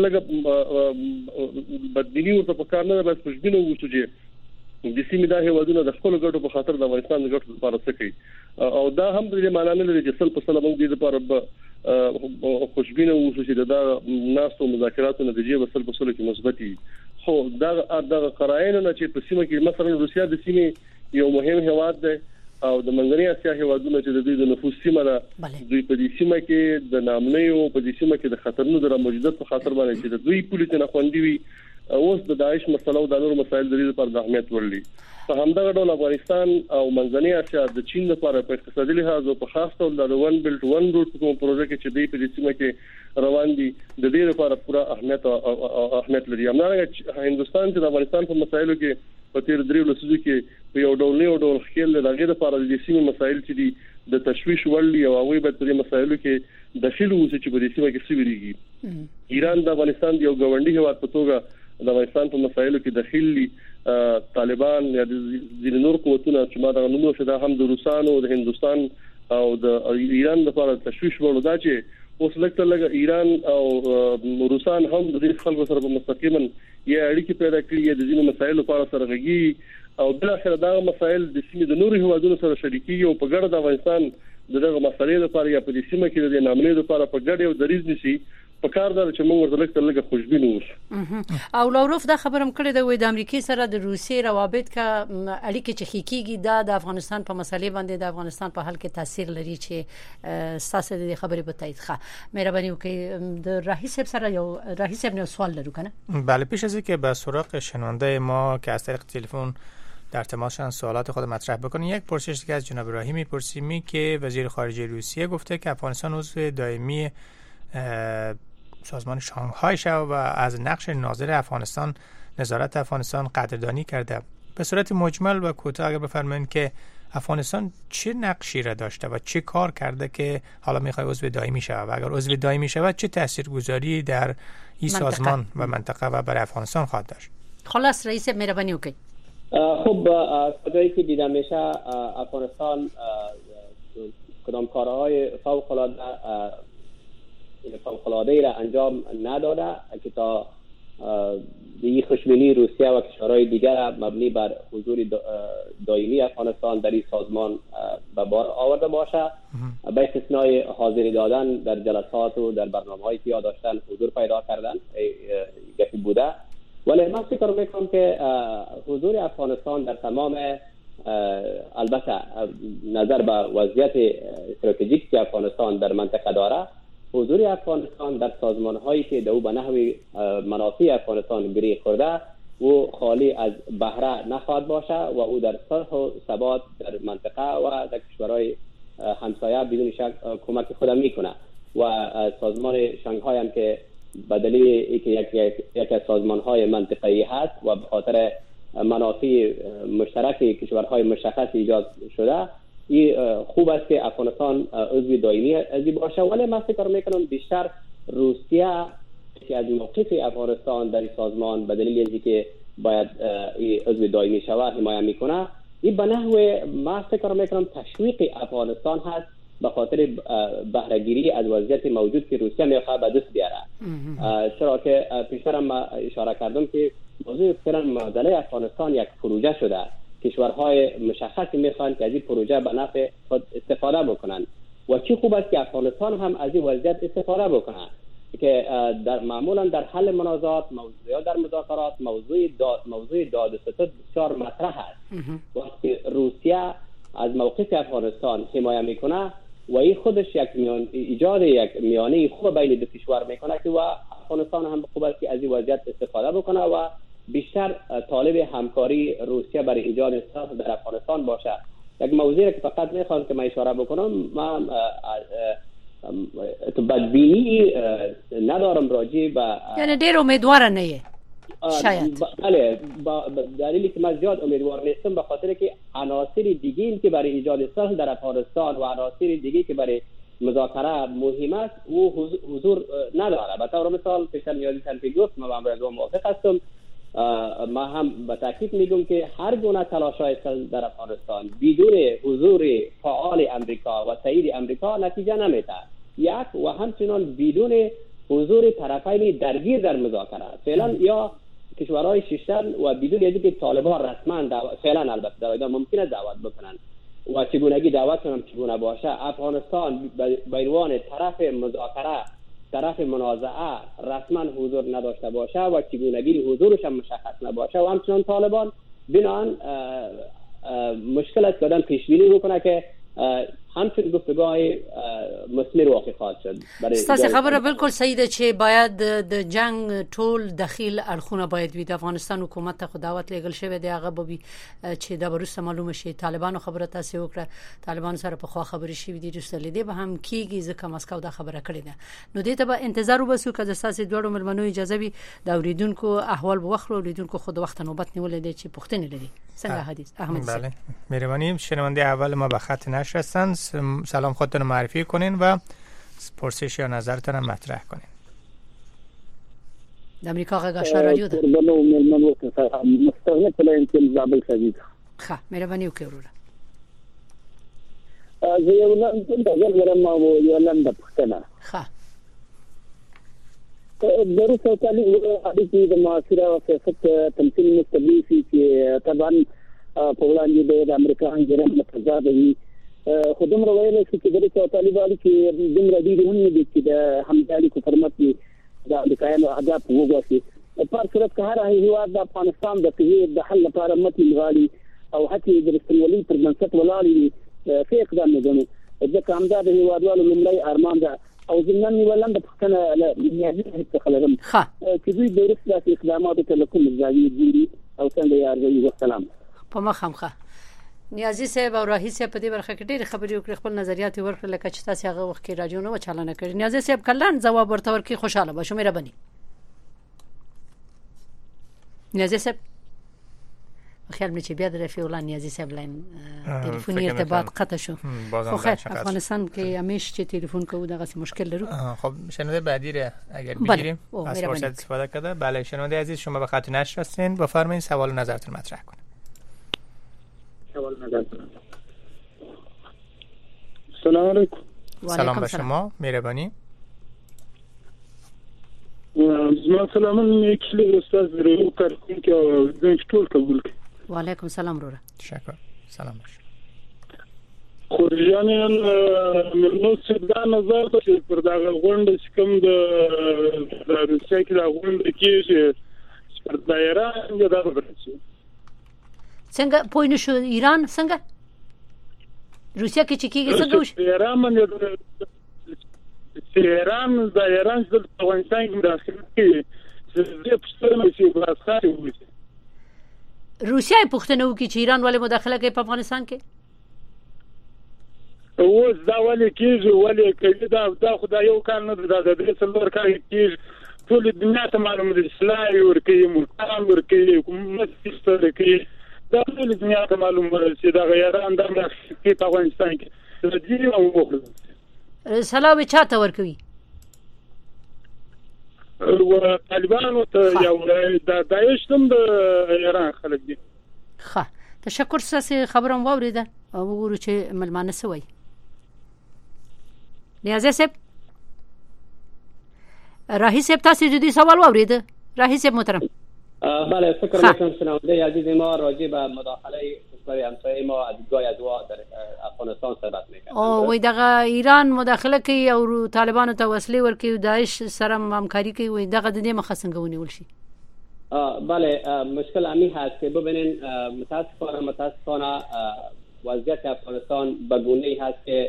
Speaker 4: لګه بدبینی ورته په کار نه بس خوشبینه وشو چې د سیمې د هیوادونو د خپل ګټو په خاطر د افغانستان د ګټو لپاره څه کوي او دا هم د معنی نه لري چې سل په سل موږ د لپاره خوشبینه وشو چې دا ناسو مذاکراتو نتیجه به سل په سل کې مثبت وي. خو دا د قرائن نه چې په سیمه کې مثلا روسیا د سیمې یو مهم هیواد دی او د منځنۍ اسیا هیوادونو چې د دوی د نفوذ سیمه ده دوی په دې سیمه کې د نامنیو په دې سیمه کې د خطرونو د موجودیت په خاطر باندې چې د دوی پولیسو نه خوندي وي اوس د داعش مسله او د نورو مسایل د دې لپاره د اهمیت ورلي. په همدغه ډول افغانستان او منځنۍ اسیا د چین لپاره په اقتصادي لحاظ او په خاص ډول د ون بیلټ ون روټ کوم پروژه کې چې دوی په دې سیمه کې روان دي د دې لپاره پوره اهمیت او اهمیت لري. همدارنګه هندستان چې د افغانستان په مسایلو کې په تیر درې لسیزو کې په یو ډول نه ډول خیال لږه لپاره د سیمې مسایل چې دي د تشویش ورلي او هغه به په مسایلو کې داخل وو چې په دې سیمه کې سویریږي. ایران د افغانستان یو ګاونډي هیواد په توګه د افغانستان په مسایلو کې داخلي طالبان یا د ځینې نور قوتونه چې ما دا نومونه شدا هم د روسانو د هندستان او د ایران لپاره تشویش ورلو دا چې اوس لکه لګه ایران او روسان هم د دې خلکو سره په مستقیما یا اړیکې پیدا کړي د ځینو مسایلو لپاره سره غږی او بل اخر دا مسایل د سیمې د نورو هیوادونو سره شریکي او په ګډه د افغانستان دغه مسایلو لپاره یا په دې سیمه کې د نامنې لپاره په ګډه او دریز نشي په کار دا چې موږ ورته لکه لګه خوشبینه اوسو.
Speaker 2: او لاوروف دا خبرم کړی دا وای د امریکای سره د روسي روابط کا اړیکې چې خېکیږي دا د افغانستان په مسلې باندې د افغانستان په حل کې تاثیر لري چې ساسه د خبرې په تایید ښه مهرباني وکړئ. د راهی صاحب سره یو راهی صاحب نو سوال لرو کنه.
Speaker 3: بله پیش از اینکه به سراغ شنونده ما که از طریق تلفن در تماسشن سوالات خود مطرح بکنن یک پرسش که از جناب ابراهیم میپرسیم که وزیر خارجه روسیه گفته که افغانستان عضو دائمی سازمان شانگهای شد و از نقش ناظر افغانستان نظارت افغانستان قدردانی کرده. به صورت مجمل و کوتاه اگر بفرمایید که افغانستان چه نقشی را داشته و چه کار کرده که حالا میخواد عضو دائمی شود و اگر عضو دائمی شود چه تاثیرگذاری در این سازمان و منطقه و برای افغانستان خواهد داشت؟
Speaker 2: خلاص رئیس مهربانی وکړئ.
Speaker 5: خب کجایی که دیده میشه افغانستان کدام کارهای فوق العاده فوق العاده را انجام نداده که تا دیگه خوشبینی روسیه و کشورهای دیگر مبنی بر حضور دائمی افغانستان در این سازمان به بار آورده باشه. به استثنای حاضری دادن در جلسات و در برنامه‌هایی که داشتن حضور پیدا کردن گفتی بوده. ولی من فکر میکنم که حضور افغانستان در تمام البته نظر به وضعیت استراتژیک که افغانستان در منطقه داره حضور افغانستان در سازمان هایی که دو به نحوی منافع افغانستان گره خورده و خالی از بهره نخواهد باشه و او در صلح و ثبات در منطقه و در کشورهای همسایه بدون شک کمک خود میکنه. و سازمان شانگهای هم که به دلیل اینکه یک یک از سازمان‌های منطقه‌ای هست و به خاطر منافع مشترک کشورهای مشخص ایجاد شده این خوب است که افغانستان عضو دائمی ازی باشه. ولی من فکر میکنم بیشتر روسیه که از موقف افغانستان در این سازمان به دلیل اینکه باید این عضو دائمی شود حمایت میکنه این به نحو من فکر میکنم تشویق افغانستان هست به خاطر بهره‌گیری از وضعیت موجود که روسیه میخواد به دست بیاره. چرا که پیشتر هم اشاره کردم که موضوع فعلا معادله افغانستان یک پروژه شده. کشورهای مشخصی میخوان که از این پروژه به نفع خود استفاده بکنن و چه خوب است که افغانستان هم از این وضعیت استفاده بکنه. که در معمولا در حل منازعات یا در مذاکرات موضوع داد موضوع داد و ستد بسیار مطرح است. وقتی روسیه از موقف افغانستان حمایت میکنه و این خودش یک میان ایجاد یک میانه خوب بین دو کشور میکنه که و افغانستان هم خوب است که از این وضعیت استفاده بکنه و بیشتر طالب همکاری روسیه برای ایجاد صلح در افغانستان باشه. یک موضوعی که فقط میخوام که من اشاره بکنم، من تو بدبینی ندارم راجع به،
Speaker 2: یعنی دیر امیدوار نیه شاید.
Speaker 5: بله، با دلیلی که من زیاد امیدوار نیستم به خاطر که عناصر دیگه که برای ایجاد صلح در افغانستان و عناصر دیگه که برای مذاکره مهم است او حضور نداره. به طور مثال پیشتر نیازی تنفی گفت، من با امروز موافق هستم. ما هم به تاکید میگم که هر گونه تلاش‌های صلح در افغانستان بدون حضور فعال امریکا و تایید امریکا نتیجه نمیده. یک و همچنان بدون حضور طرفین درگیر در مذاکره، فعلا یا کشورهای ششتن و بدون اینکه طالبان رسما دعوت، فعلا البته در آینده ممکنه دعوت بکنن و چگونگی دعوت هم چگونه باشه، افغانستان به عنوان طرف مذاکره، طرف منازعه رسما حضور نداشته باشه و چگونگی حضورش هم مشخص نباشه و همچنان طالبان بنان مشکل است که آدم پیش بینی بکنه که همچنین گفتگاه مثمر واقع خواهد شد.
Speaker 2: ستاسو خبره بالکل صحیح ده چې باید د جنگ ټول دخیل اړخونه باید وي. د افغانستان حکومت ته خو دعوت لېږل شوی دی، هغه به چې دا وروسته معلومه شي. طالبانو خبره تاسو وکړه، طالبان سره په خوا خبرې شوې دي، وروسته لیدې به هم کیږي ځکه مسکو دا خبره کړې ده. نو دې ته به انتظار وباسو که د تاسو دوړو ملمنو اجازه وي د اوریدونکو احوال به وخت اوریدونکو خود وخت نوبت نیولې دي چې پوښتنه لري. څنګه حدیث احمد؟
Speaker 3: بله، مهربانی. شنونده اول ما به خط نشر هستند. سلام، خودتون رو معرفی کنین و پرسش یا نظرتون هم مطرح کنین.
Speaker 2: د امریکا غږ آشنا رادیو ده.
Speaker 1: بنو ملمن وکړه مستغنی په لین کې زابل خدید.
Speaker 2: ښه، مهرباني وکړئ وروره.
Speaker 1: زه یو نن څنګه غواړم او یو نن د پښتنه.
Speaker 2: ښه.
Speaker 1: درو سوتالي اړیکې د معاصره او سیاست تمثيل مستبيسي چې طبعا په وړاندې د امریکا انجرم متضاد وي. خودم روایل چې د درو طالبانو کې دمر دي هم دي چې د همدالي کو فرمت دي د امریکایانو اهداف وګوري. په صورت کې هر هیواد د افغانستان د تغییر د حل لپاره متن غالي او حتی د رسمولي پر بنسټ ولالي في اقدام نه غنو. ځکه همدا د هیوادوالو لومړی ارمان ده او ځنن ولند پښتنه نیازي هیڅ خلګم چې دوی د رسمي اقداماتو ته کوم ځای دي او څنګه یې والسلام.
Speaker 2: په مخامخه نیازي صاحب او راهي صاحب په دې برخه کې ډېر خبرې وکړي، خپل نظریات ورکړل لکه چې تاسو هغه وخت کې راډیو نه چالانه کړی. نیازي صاحب کلان جواب ورته ورکړي، خوشاله بشو. مهرباني نیازي صاحب. خیال مې چې بیا د رفیع الله نیازي صاحب لاین ټلیفوني ارتباط قطع شو. خو خیر افغانستان کې همیشه چې تلیفون کوو دغه مشکل لرو.
Speaker 3: خب شنونده بعدی را اگر بگیریم از فرصت استفاده کرده. بله شنونده عزیز، شما به خط نشر هستین، بفرمایید سوال و نظرتون مطرح کنید.
Speaker 1: سلام علیکم.
Speaker 3: سلام به شما، مهربانی.
Speaker 1: زما سلامونه کلی استاد درو کارکون کې زنګ ټول قبول کړ.
Speaker 2: و علیکم سلام وروره.
Speaker 3: شکر. سلام باشه.
Speaker 1: خورجان نو څه دا نظر ته پر دا غونډه چې کوم د روسیې کې دا غونډه کې چې پر دایره یې دا ورسې
Speaker 2: څنګه پوه نه شو؟ ایران څنګه روسیا کې چې کېږي څنګه وشي؟
Speaker 1: ایران باندې ایران د ایران د افغانستان کې داخله کې چې پښتنه شي بلاسخاري وشي.
Speaker 2: روسیا پښتنه وکړي چې ایران ولې مداخله کوي په افغانستان کې؟
Speaker 1: اوس دا ولې کېږي ولې کوي دا دا خدای یو کال نه دا د دې څلور کال کېږي ټول دنیا ته معلومه ده اسلام ورکوي ملتان ورکوي کومه ستاره کوي دا ټول دنیا ته معلومه ده چې دا غیران د امریکا په افغانستان کې د دې او وګړو
Speaker 2: سلام چاته ورکوي
Speaker 1: او طالبانو ته یو د داعش هم د ایران خلک دي.
Speaker 2: ښه تشکر. ساسي خبرم واوریده او وګورو چې ملمانه سوي. نیازه صاحب راهي صاحب تاسو د دې سوال واوریده؟ راهي صاحب محترم.
Speaker 5: بله فکر میکنم شنونده عزیز ما راجع به مداخله کشور همسایه ما از دیدگاه از وا در افغانستان صحبت میکنن.
Speaker 2: او وای دغه ایران مداخله کوي او طالبانو ته وسلې ورکوي او داعش سره همکاري کوي، وای دغه د دې مخه څنګه ونیول شي؟
Speaker 5: بله مشکل امی هست که ببینین متاسفانه متاسفانه وضعیت افغانستان به گونه‌ای هست که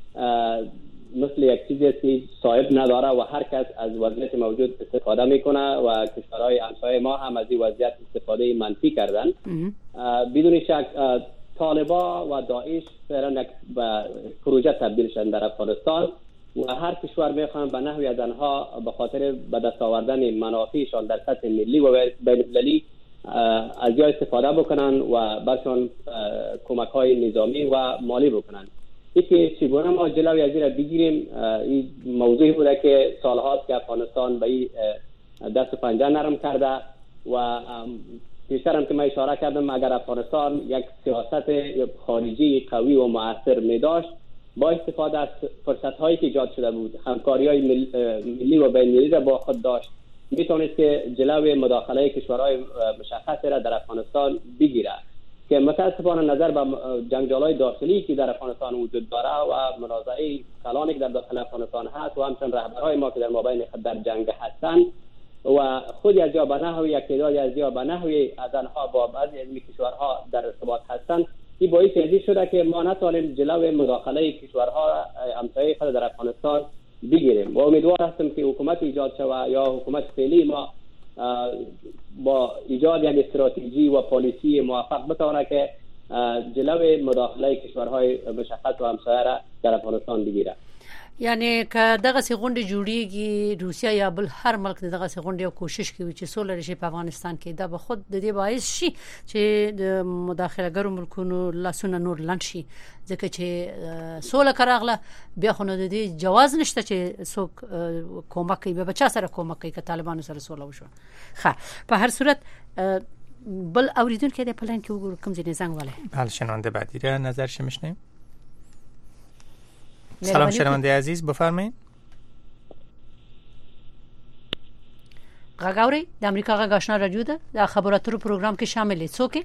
Speaker 5: مثل یک چیزی که صاحب نداره و هر کس از وضعیت موجود استفاده میکنه و کشورهای همسایه ما هم از این وضعیت استفاده منفی کردن. بدون شک طالبان و داعش فعلا یک پروژه تبدیل شدن در افغانستان و هر کشور میخوان به نحوی از آنها به خاطر به دست آوردن منافعشان در سطح ملی و بین المللی از یا استفاده بکنن و برشان کمک های نظامی و مالی بکنن. یکی چگونه ما جلوی از این را بگیریم، این موضوعی بوده که سالهاست که افغانستان به این دست و پنجه نرم کرده و پیشتر هم که ما اشاره کردم اگر افغانستان یک سیاست خارجی قوی و مؤثر می داشت با استفاده از فرصت هایی که ایجاد شده بود، همکاری های ملی و بین المللی را با خود داشت، میتونست که جلوی مداخله کشورهای مشخص را در افغانستان بگیره که متاسفانه نظر به جنجال‌های داخلی که در افغانستان وجود داره و منازعه کلانی که در داخل افغانستان هست و همچنین رهبرهای ما که در مابین خود در جنگ هستند و خود از جا به نحوی یک تعدادی از جا به نحوی از آنها با بعضی از کشورها در ارتباط هستند، این باعث ازی شده که ما نتوانیم جلوی مداخله کشورها همسایه خود در افغانستان بگیریم و امیدوار هستم که حکومت ایجاد شود یا حکومت فعلی ما با ایجاد یک استراتژی و پالیسی موفق بتونه که جلوی مداخله کشورهای مشخص و همسایه را در افغانستان بگیره.
Speaker 2: یعنی که دغه سي غونډه جوړیږي روسیا یا بل هر ملک دغه سي غونډه کوشش کوي چې سولر شي په افغانستان کې، دا به خود د دې باعث شي چې د مداخله ګرو ملکونو لاسونه نور لند شي، ځکه چې سوله کراغله بیا خو نه د دې جواز نشته چې څوک کومک کوي، به چا سره کومک کوي که طالبانو سره سوله وشو. ښه په هر صورت بل اوریدونکو د پلان کې وګورم کوم ځای زنګ والے.
Speaker 3: بله شنونده بعدی را نظرش میشنیم. سلام شنونده عزیز بفرمایید.
Speaker 2: غاغوري د امریکا غا آشنا رادیو ده د خبراتو پروګرام کې شامل دي. څوک؟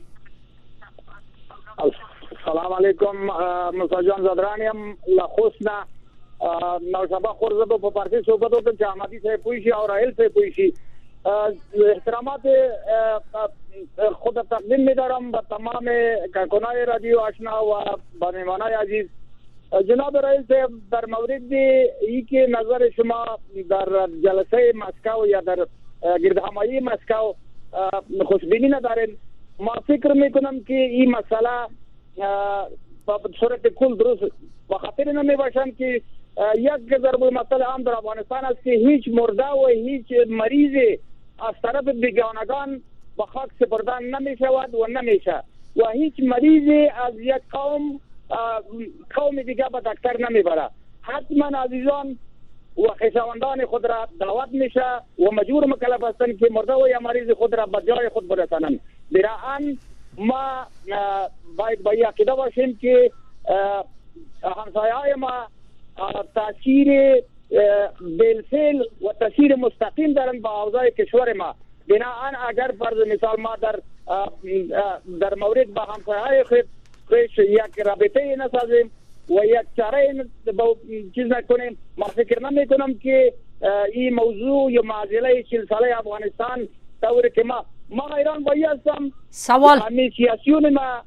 Speaker 1: السلام علیکم مساجان زدرانیم لخوسنا نوشابه خورزه په پارتي صحبت وکړم چې احمدي صاحب پوښي او راهل صاحب پوښي. احترامات خود تقدیم می‌دارم به تمام کارکنان رادیو آشنا و بانوانای عزیز. جناب رئیس در مورد ای که نظر شما در جلسه مسکو یا در گردهمایی مسکو خوشبینی ندارین، ما فکر میکنم که این مسئله به صورت کل درست و خطر نمی باشند که یک ضرب المثل عام در افغانستان است که هیچ مرده و هیچ مریض از طرف بیگانگان به خاک سپردن نمی شود و نمیشه و هیچ مریض از یک قوم قوم دیگه به دکتر نمیبره. حتما عزیزان و خویشاوندان خود را دعوت میشه و مجبور مکلف هستند که مرده و یا مریض خود را به جای خود برسانند. برای ما باید با عقیده باشیم که همسایه‌های ما تاثیر بالفعل و تاثیر مستقیم دارند با اوضاع کشور ما. بنابراین اگر فرض مثال ما در در مورد با همسایه‌های خود یک رابطه نسازیم و یک چاره چیز نکنیم، ما فکر نمی کنم که این موضوع یا معضله سلسله افغانستان طوری که ما ما ایران بایی هستم
Speaker 2: سوال
Speaker 1: همی سیاسیون ما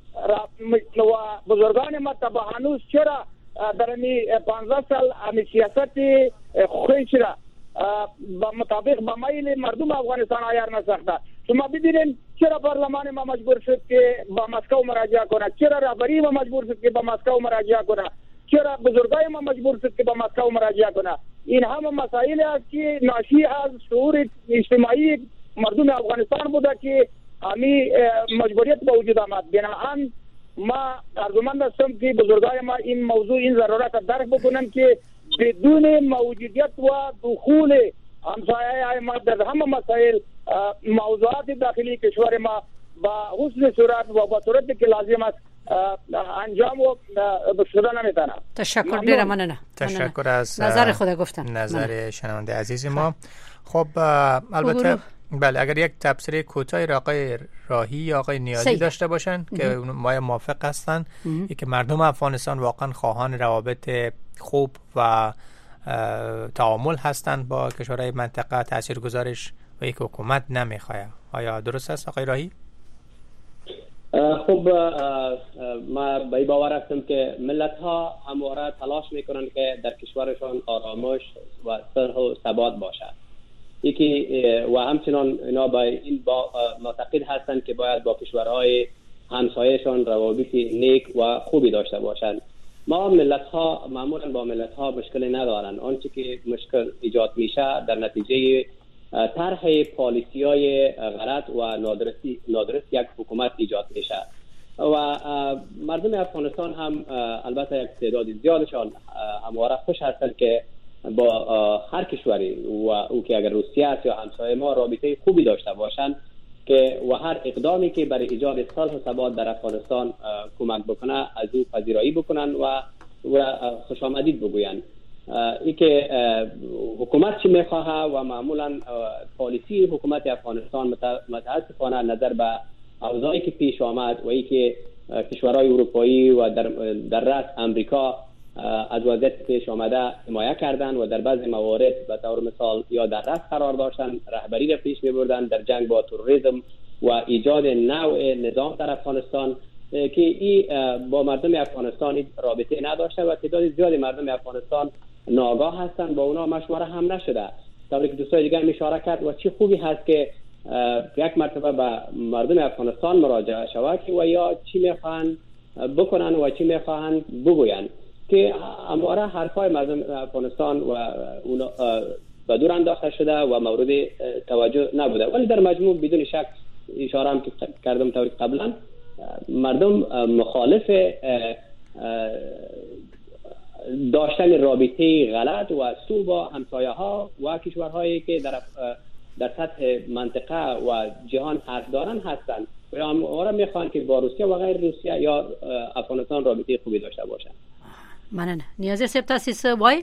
Speaker 1: و بزرگان ما تبا هنوز چرا در همی پانزده سال همی سیاست خویش را با مطابق با میل مردم افغانستان آیار نساخته. شما ببینید چرا پارلمان ما مجبور شد که با مسکو مراجعه کنه، چرا رهبری ما مجبور شد که با مسکو مراجعه کنه، چرا بزرگای ما مجبور شد که با مسکو مراجعه کنه. این همه مسائل است که ناشی از شعور اجتماعی مردم افغانستان بوده که همی مجبوریت به وجود آمد. بنابراین ما ارجمند هستم که بزرگای ما این موضوع این ضرورت درک بکنن که بدون موجودیت و دخول همسایه ما در همه مسائل موضوعات داخلی کشور ما با حسن صورت و با صورت که لازم است انجام و شده نمیتونه.
Speaker 2: تشکر ډیره مننه.
Speaker 3: تشکر از
Speaker 2: نظر خود گفتن.
Speaker 3: نظر شنونده عزیز ما. خب البته بله، اگر یک تبصره کوتاه آقای راهی یا آقای نیازی سی. داشته باشن که ما موافق هستن که مردم افغانستان واقعا خواهان روابط خوب و تعامل هستند با کشورهای منطقه، تاثیرگذارش و یک حکومت نمیخواد. آیا درست است آقای راهی؟
Speaker 5: خب ما به باور هستم که ملت ها همواره تلاش میکنند که در کشورشان آرامش و صلح و ثبات باشد. یکی و همچنان اینا با این با معتقد هستند که باید با کشورهای همسایه‌شان روابط نیک و خوبی داشته باشند. ما ملت ها معمولا با ملت ها مشکلی ندارن. آنچه که مشکل ایجاد میشه در نتیجه طرح پالیسی‌های غلط و نادرستی نادرست یک حکومت ایجاد میشه و مردم افغانستان هم البته یک تعداد زیادشان همواره خوش هستند که با هر کشوری و او که اگر روسیه است یا همسایه ما رابطه خوبی داشته باشند که و هر اقدامی که برای ایجاد صلح و ثبات در افغانستان کمک بکنه از او پذیرایی بکنن و و خوش آمدید بگویند. ای که حکومت چی میخواه و معمولا پالیسی حکومت افغانستان متاسفانه نظر به اوضاعی که پیش آمد و ای که کشورهای اروپایی و در, در رأس امریکا از وضعیت پیش آمده حمایه کردن و در بعضی موارد به طور مثال یا در رأس قرار داشتن، رهبری را پیش میبردن در جنگ با تروریسم و ایجاد نوع نظام در افغانستان که ای با مردم افغانستان رابطه نداشته و تعداد زیادی مردم افغانستان ناآگاه هستند، با اونا مشوره هم نشده. طوری که دوستای دیگه هم اشاره کرد و چی خوبی هست که یک مرتبه به مردم افغانستان مراجعه شود که و یا چی میخواهند بکنن و چی میخواهند بگوین که همواره حرفای مردم افغانستان و اونا به دور انداخته شده و مورد توجه نبوده. ولی در مجموع بدون شک اشاره هم که کردم طوری قبلا مردم مخالف داشتن رابطه غلط و سو با همسایه ها و کشورهایی که در در سطح منطقه و جهان حق دارن هستند و همواره میخوان که با روسیه و غیر روسیه یا افغانستان رابطه خوبی داشته باشند.
Speaker 2: مننه. نیازی صاحب تاسو څه وایي؟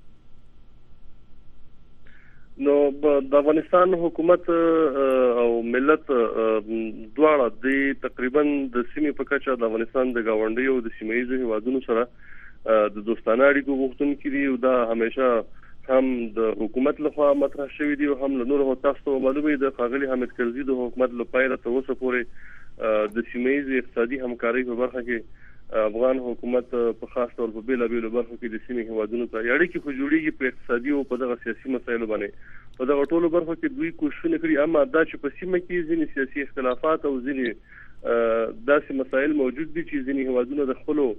Speaker 4: نو د افغانستان حکومت او ملت دواړه د تقریبا د سیمې په کچه د افغانستان د گاونډیو او د سیمایي هیوادونو سره د دوستانه اړیکو غوښتونکي دي او دا همیشه هم د حکومت لخوا مطرح شوی دی او هم له نورو تاسو معلومه ده خاغلی حامد کرزي د حکومت لپاره تر اوسه پورې د سیمایي اقتصادي همکارۍ په برخه کې افغان حکومت په خاص تور په بیل بیل برخو کې د سیمې هیوادونو ته اړیکې خو جوړیږي په اقتصادي او په دغه سیاسي مسایلو باندې په دغه ټولو برخو کې دوی کوښښونه کوي، اما دا چې په سیمه کې ځینې سیاسي اختلافات او ځینې داسې مسایل موجود دي چې ځینې هیوادونو د خپلو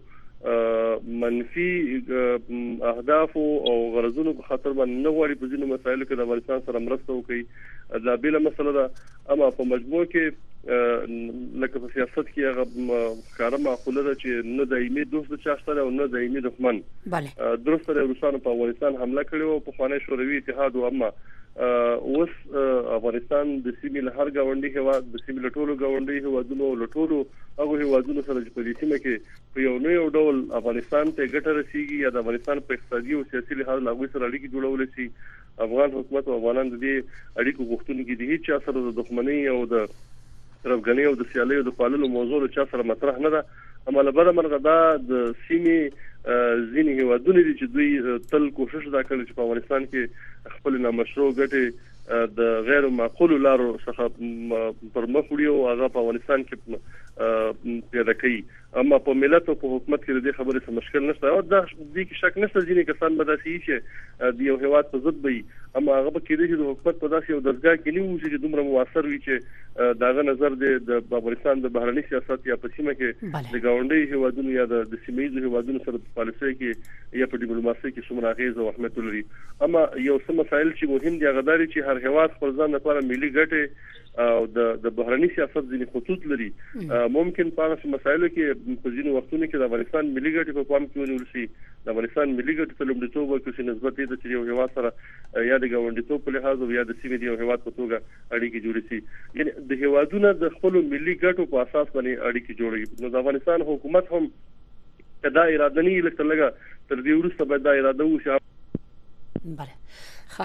Speaker 4: منفي اهداف او غرضونو په خاطر باندې نه غواړي په ځینو مسایلو کې د افغانستان سره مرسته وکړي. دا بیل مسله ده، اما په مجموع کې لکه په سیاست کې هغه کارا معقوله ده چې نه دایمي دوست چاشته او نه دایمي دښمن.
Speaker 2: بله
Speaker 4: درسته روسانو په افغانستان حمله کړې او په خوانې شوروي اتحاد او اما اوس افغانستان د سیمې له هر گاونډي هیواد د سیمې له ټولو گاونډي هیوادونو له ټولو هغه هیوادونو سره چې په دې سیمه کې په یو نه یو ډول افغانستان ته ګټه رسیږي یا د افغانستان په اقتصادي او سیاسي لحاظ له هغوی سره اړیکې جوړول شي. افغان حکومت او افغانان د دې اړیکو غوښتونکي دي، هیڅ چا سره د دښمنۍ او د ترفګنۍ او د سیالۍ او د پاللو موضوع له چا سره مطرح نه ده. اما له بده مرغه دا د سیمې ځینې هیوادونه دي چې دوی تل کوشش دا کوي چې په افغانستان کې خپل نامشروع ګټې د غیر معقول لارو څخه پر مخ وړي او هغه په افغانستان کې پیدا کوي. اما په ملت او په حکومت کې د دې خبرې څه مشکل نشته او دا دې کې شک نشته ځینې کسان به داسې چې د یو هیواد په ضد وي، اما هغه به کېدای شي د حکومت په داسې یو درجه کې نه وي چې دومره موثر وي چې داغه نظر د افغانستان د بهرنی سیاست یا په سیمه کې د گاونډي هیوادونو یا د سیمایي هیوادونو سره په پالیسۍ کې یا په ډیپلوماسۍ کې څومره اغیز او اهمیت لري. اما یو څه مسایل چې مهم دي هغه داري چې هر هیواد خپل ځان لپاره ملي ګټې او د د بهرنی سیاست ځینې خطوط لري. ممکن په هغه مسایلو کې په ځینو وختونو کې د افغانستان ملي ګټې په پام کې ونیول شي، د افغانستان ملي ګټې ته لومړیتوب ورکړل شي نسبت دې ته چې یو هیواد سره یا د ګاونډیتوب په لحاظ او یا د سیمې د یو هیواد په توګه اړیکې جوړې شي. یعنی د هیوادونو د خپل ملي ګټو په اساس باندې اړیکې جوړوي. نو د افغانستان حکومت هم کدا اراده نه لکه لګه تر دې وروسته به دا اراده وشي.
Speaker 2: بله. خ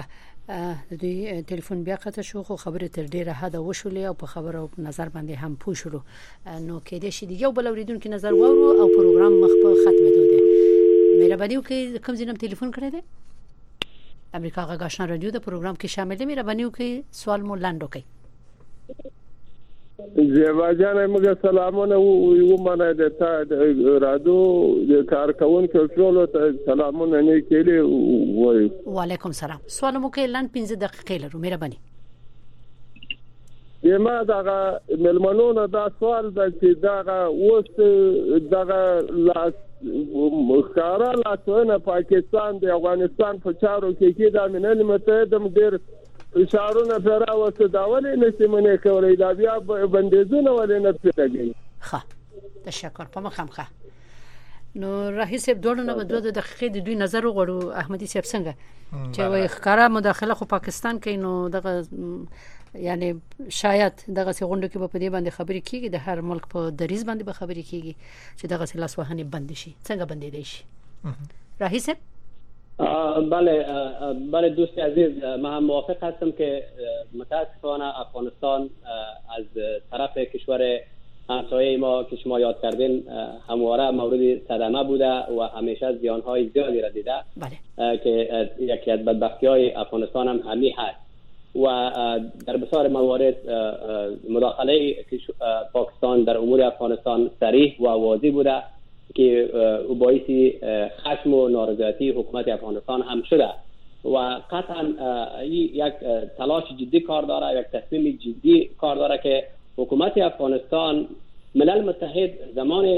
Speaker 2: دوی ټلیفون بیا قطع شو خو خبره تر ډیره حد وشولې او په خبره او نظر باندې هم پوه شو. نو کې دې شي دیو بل اوریدونکو نظر وورو او پروګرام مخ په ختمه دوده. مهرباني وکړئ کوم ځینم ټلیفون کړی دی امریکا غږ آشنا رادیو د پروګرام کې شامل دی. مهرباني وکړئ سوال مو لاندې وکړئ.
Speaker 4: زیبا جان موږ سلامونه و منه د تا رادیو د کارکونکو ټولو ته سلامونه نه کېلې وای.
Speaker 2: وعلیکم سلام. سوال مو کې لاندې پنځه دقیقې لرو. مهرباني.
Speaker 4: یما دا ملمنونه دا سوال د چې دا اوس دا لاس مخکاره لاسونه پاکستان د افغانستان په چارو کې کې د ملل متحد ډېر اشارونه پر اوسه دا ولې نشي منې کولای دا بیا بندیزونه ولې نه پیږي.
Speaker 2: ښه تشکر په مخامخه. نو رئیس صاحب دوه نه دوه دقیقې د دوی نظر وغوړو. احمدي صاحب څنګه چې وای ښکارا مداخله خو پاکستان کوي نو دغه یعنی شاید دغه څنګه کې په دې باندې خبرې کیږي د هر ملک په دریز باندې به خبرې کیږي چې دغه سلاس وهنه بند شي. څنګه بندې دی شي رئیس صاحب؟
Speaker 5: بله بله دوست عزیز من موافق هستم که متاسفانه افغانستان از طرف کشور همسایه ما که شما یاد کردین همواره مورد صدمه بوده و همیشه زیانهای زیادی را دیده. بله. که یکی از بدبختی‌های افغانستان هم همین هست و در بسیار موارد مداخله پاکستان در امور افغانستان صریح و واضح بوده که باعث خشم و نارضایتی حکومت افغانستان هم شده و قطعا یک تلاش جدی کار داره، یک تصمیم جدی کار داره که حکومت افغانستان ملل متحد زمان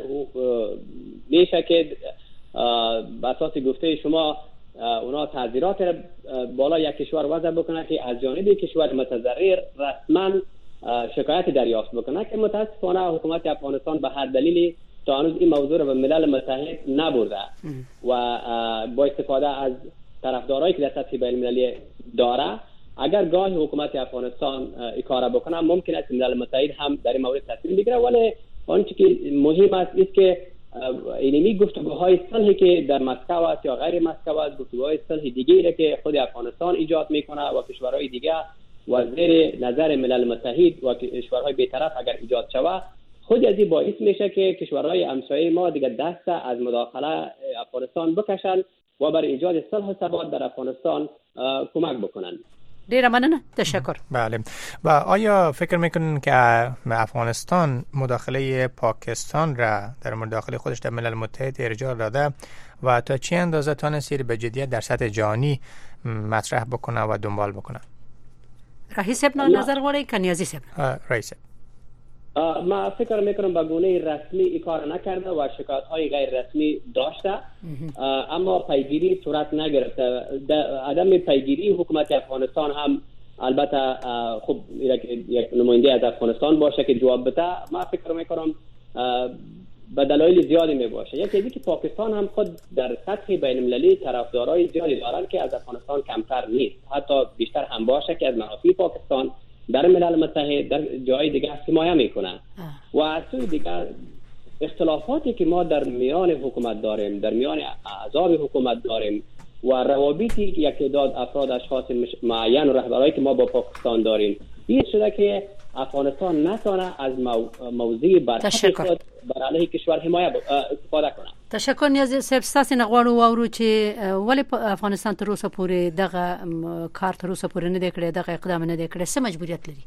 Speaker 5: میشه که به اساس گفته شما اونا تعذیرات بالا یک کشور وضع بکنه که از جانب کشور متضرر رسما شکایت دریافت بکنه که متاسفانه حکومت افغانستان به هر دلیلی تا هنوز این موضوع را به ملل متحد نبرده و با استفاده از طرفدارایی که در سطح بین المللی داره اگر گاهی حکومت افغانستان این کار بکنه ممکن است ملل متحد هم در این مورد تصمیم بگیره. ولی آنچه که مهم است است که اینمی گفتگوهای صلحی که در مسکو است یا غیر مسکو است گفتگوهای صلح دیگری که خود افغانستان ایجاد میکنه و کشورهای دیگه و زیر نظر ملل متحد و کشورهای بی‌طرف اگر ایجاد شود خود از این باعث میشه که کشورهای همسایه ما دیگه دست از مداخله افغانستان بکشن و برای ایجاد صلح و ثبات در افغانستان کمک بکنن.
Speaker 2: ډیره مننه. تشکر.
Speaker 3: بله. و آیا فکر میکنین که افغانستان مداخله پاکستان را در مداخله خودش در ملل متحد ارجاع داده و تا چه اندازه تونسته به جدیت در سطح جهانی مطرح بکنه و دنبال بکنه؟
Speaker 2: رئیس ابن نظر غواړي کنیازی صاحب؟
Speaker 3: رئیس
Speaker 5: ما فکر میکنم به گونه رسمی این کار نکرده و شکایت های غیر رسمی داشته اما پیگیری صورت نگرفته. عدم پیگیری حکومت افغانستان هم البته خب یک نماینده از افغانستان باشه که جواب بده ما فکر میکنم به دلایل زیادی می باشه. یکی از اینکه پاکستان هم خود در سطح بین المللی طرفدارای زیادی دارن که از افغانستان کمتر نیست، حتی بیشتر هم باشه که از منافع پاکستان در ملل متحد در جای دیگه حمایت میکنن و از سوی دیگر اختلافاتی که ما در میان حکومت داریم در میان اعضای حکومت داریم و روابطی که یک تعداد افراد اشخاص معین و رهبرایی که ما با پاکستان داریم این شده که افغانستان نتونه از موضوع برخط خود بر علیه کشور حمایت استفاده کنه.
Speaker 2: تشکر نیازی صاحب ستاسو نه غواړو واورو چې ولې افغانستان تر اوسه پورې دغه کار تر اوسه پورې نه دی کړی، دغه اقدام نه دی کړی، څه مجبوریت لري؟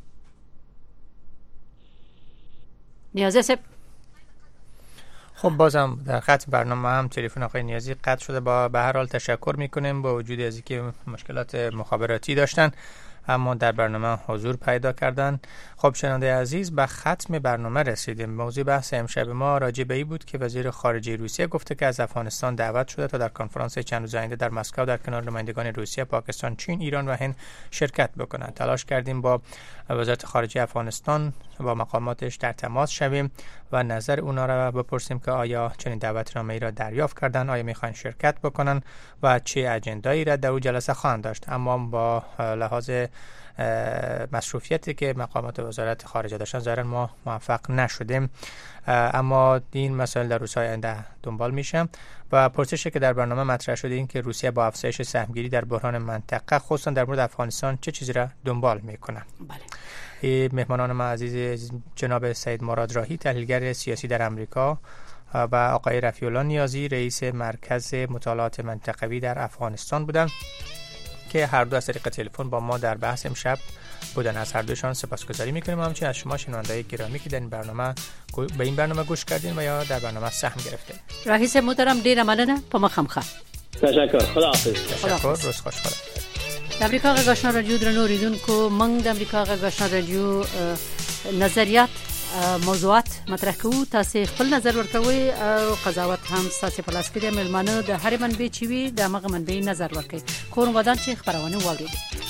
Speaker 2: نیازی صاحب
Speaker 3: خب بازم در خط برنامه هم تلفن آقای نیازی قطع شده. با به هر حال تشکر میکنیم با وجود از اینکه مشکلات مخابراتی داشتن اما در برنامه حضور پیدا کردن. خب شنونده عزیز به ختم برنامه رسیدیم. موضوع بحث امشب ما راجع به این بود که وزیر خارجه روسیه گفته که از افغانستان دعوت شده تا در کنفرانس چند روز آینده در مسکو در کنار نمایندگان روسیه، پاکستان، چین، ایران و هند شرکت بکنند. تلاش کردیم با وزارت خارجه افغانستان با مقاماتش در تماس شویم و نظر اونا را بپرسیم که آیا چنین دعوتنامه‌ای را دریافت کردن، آیا میخوان شرکت بکنن و چه اجندایی را در اون جلسه خواهند داشت. اما با لحاظ مصروفیتی که مقامات وزارت خارجه داشتن ظاهرا ما موفق نشدیم، اما این مسائل در روزهای آینده دنبال میشه. و پرسشی که در برنامه مطرح شده این که روسیه با افزایش سهمگیری در بحران منطقه خصوصا در مورد افغانستان چه چیزی را دنبال میکنه. بله. مهمانان ما عزیز جناب سید مراد راهی تحلیلگر سیاسی در امریکا و آقای رفیع الله نیازی رئیس مرکز مطالعات منطقوی در افغانستان بودند که هر دو از طریق تلفن با ما در بحث امشب بودن. از هر دوشان سپاسگزاری میکنیم. همچنین از شما شنوندگان گرامی که در این برنامه به این برنامه گوش کردین و یا در برنامه سهم گرفتین. رئیس محترم ډیر مننه. په مخه مخه.
Speaker 5: تشکر. خداحافظ.
Speaker 3: تشکر. روز خوش. خدا.
Speaker 2: د امریکا غږ آشنا رادیو درنو ریدونکو، موږ د امریکا غږ آشنا رادیو نظریات موضوعات مطرح کوو. تاسو خپل نظر ورکوي او قضاوت هم تاسو په لاس کې د ملمانه د هر منبع چوي د مغه منبع نظر ورکوي. کور ودان چې خبرونه واوري.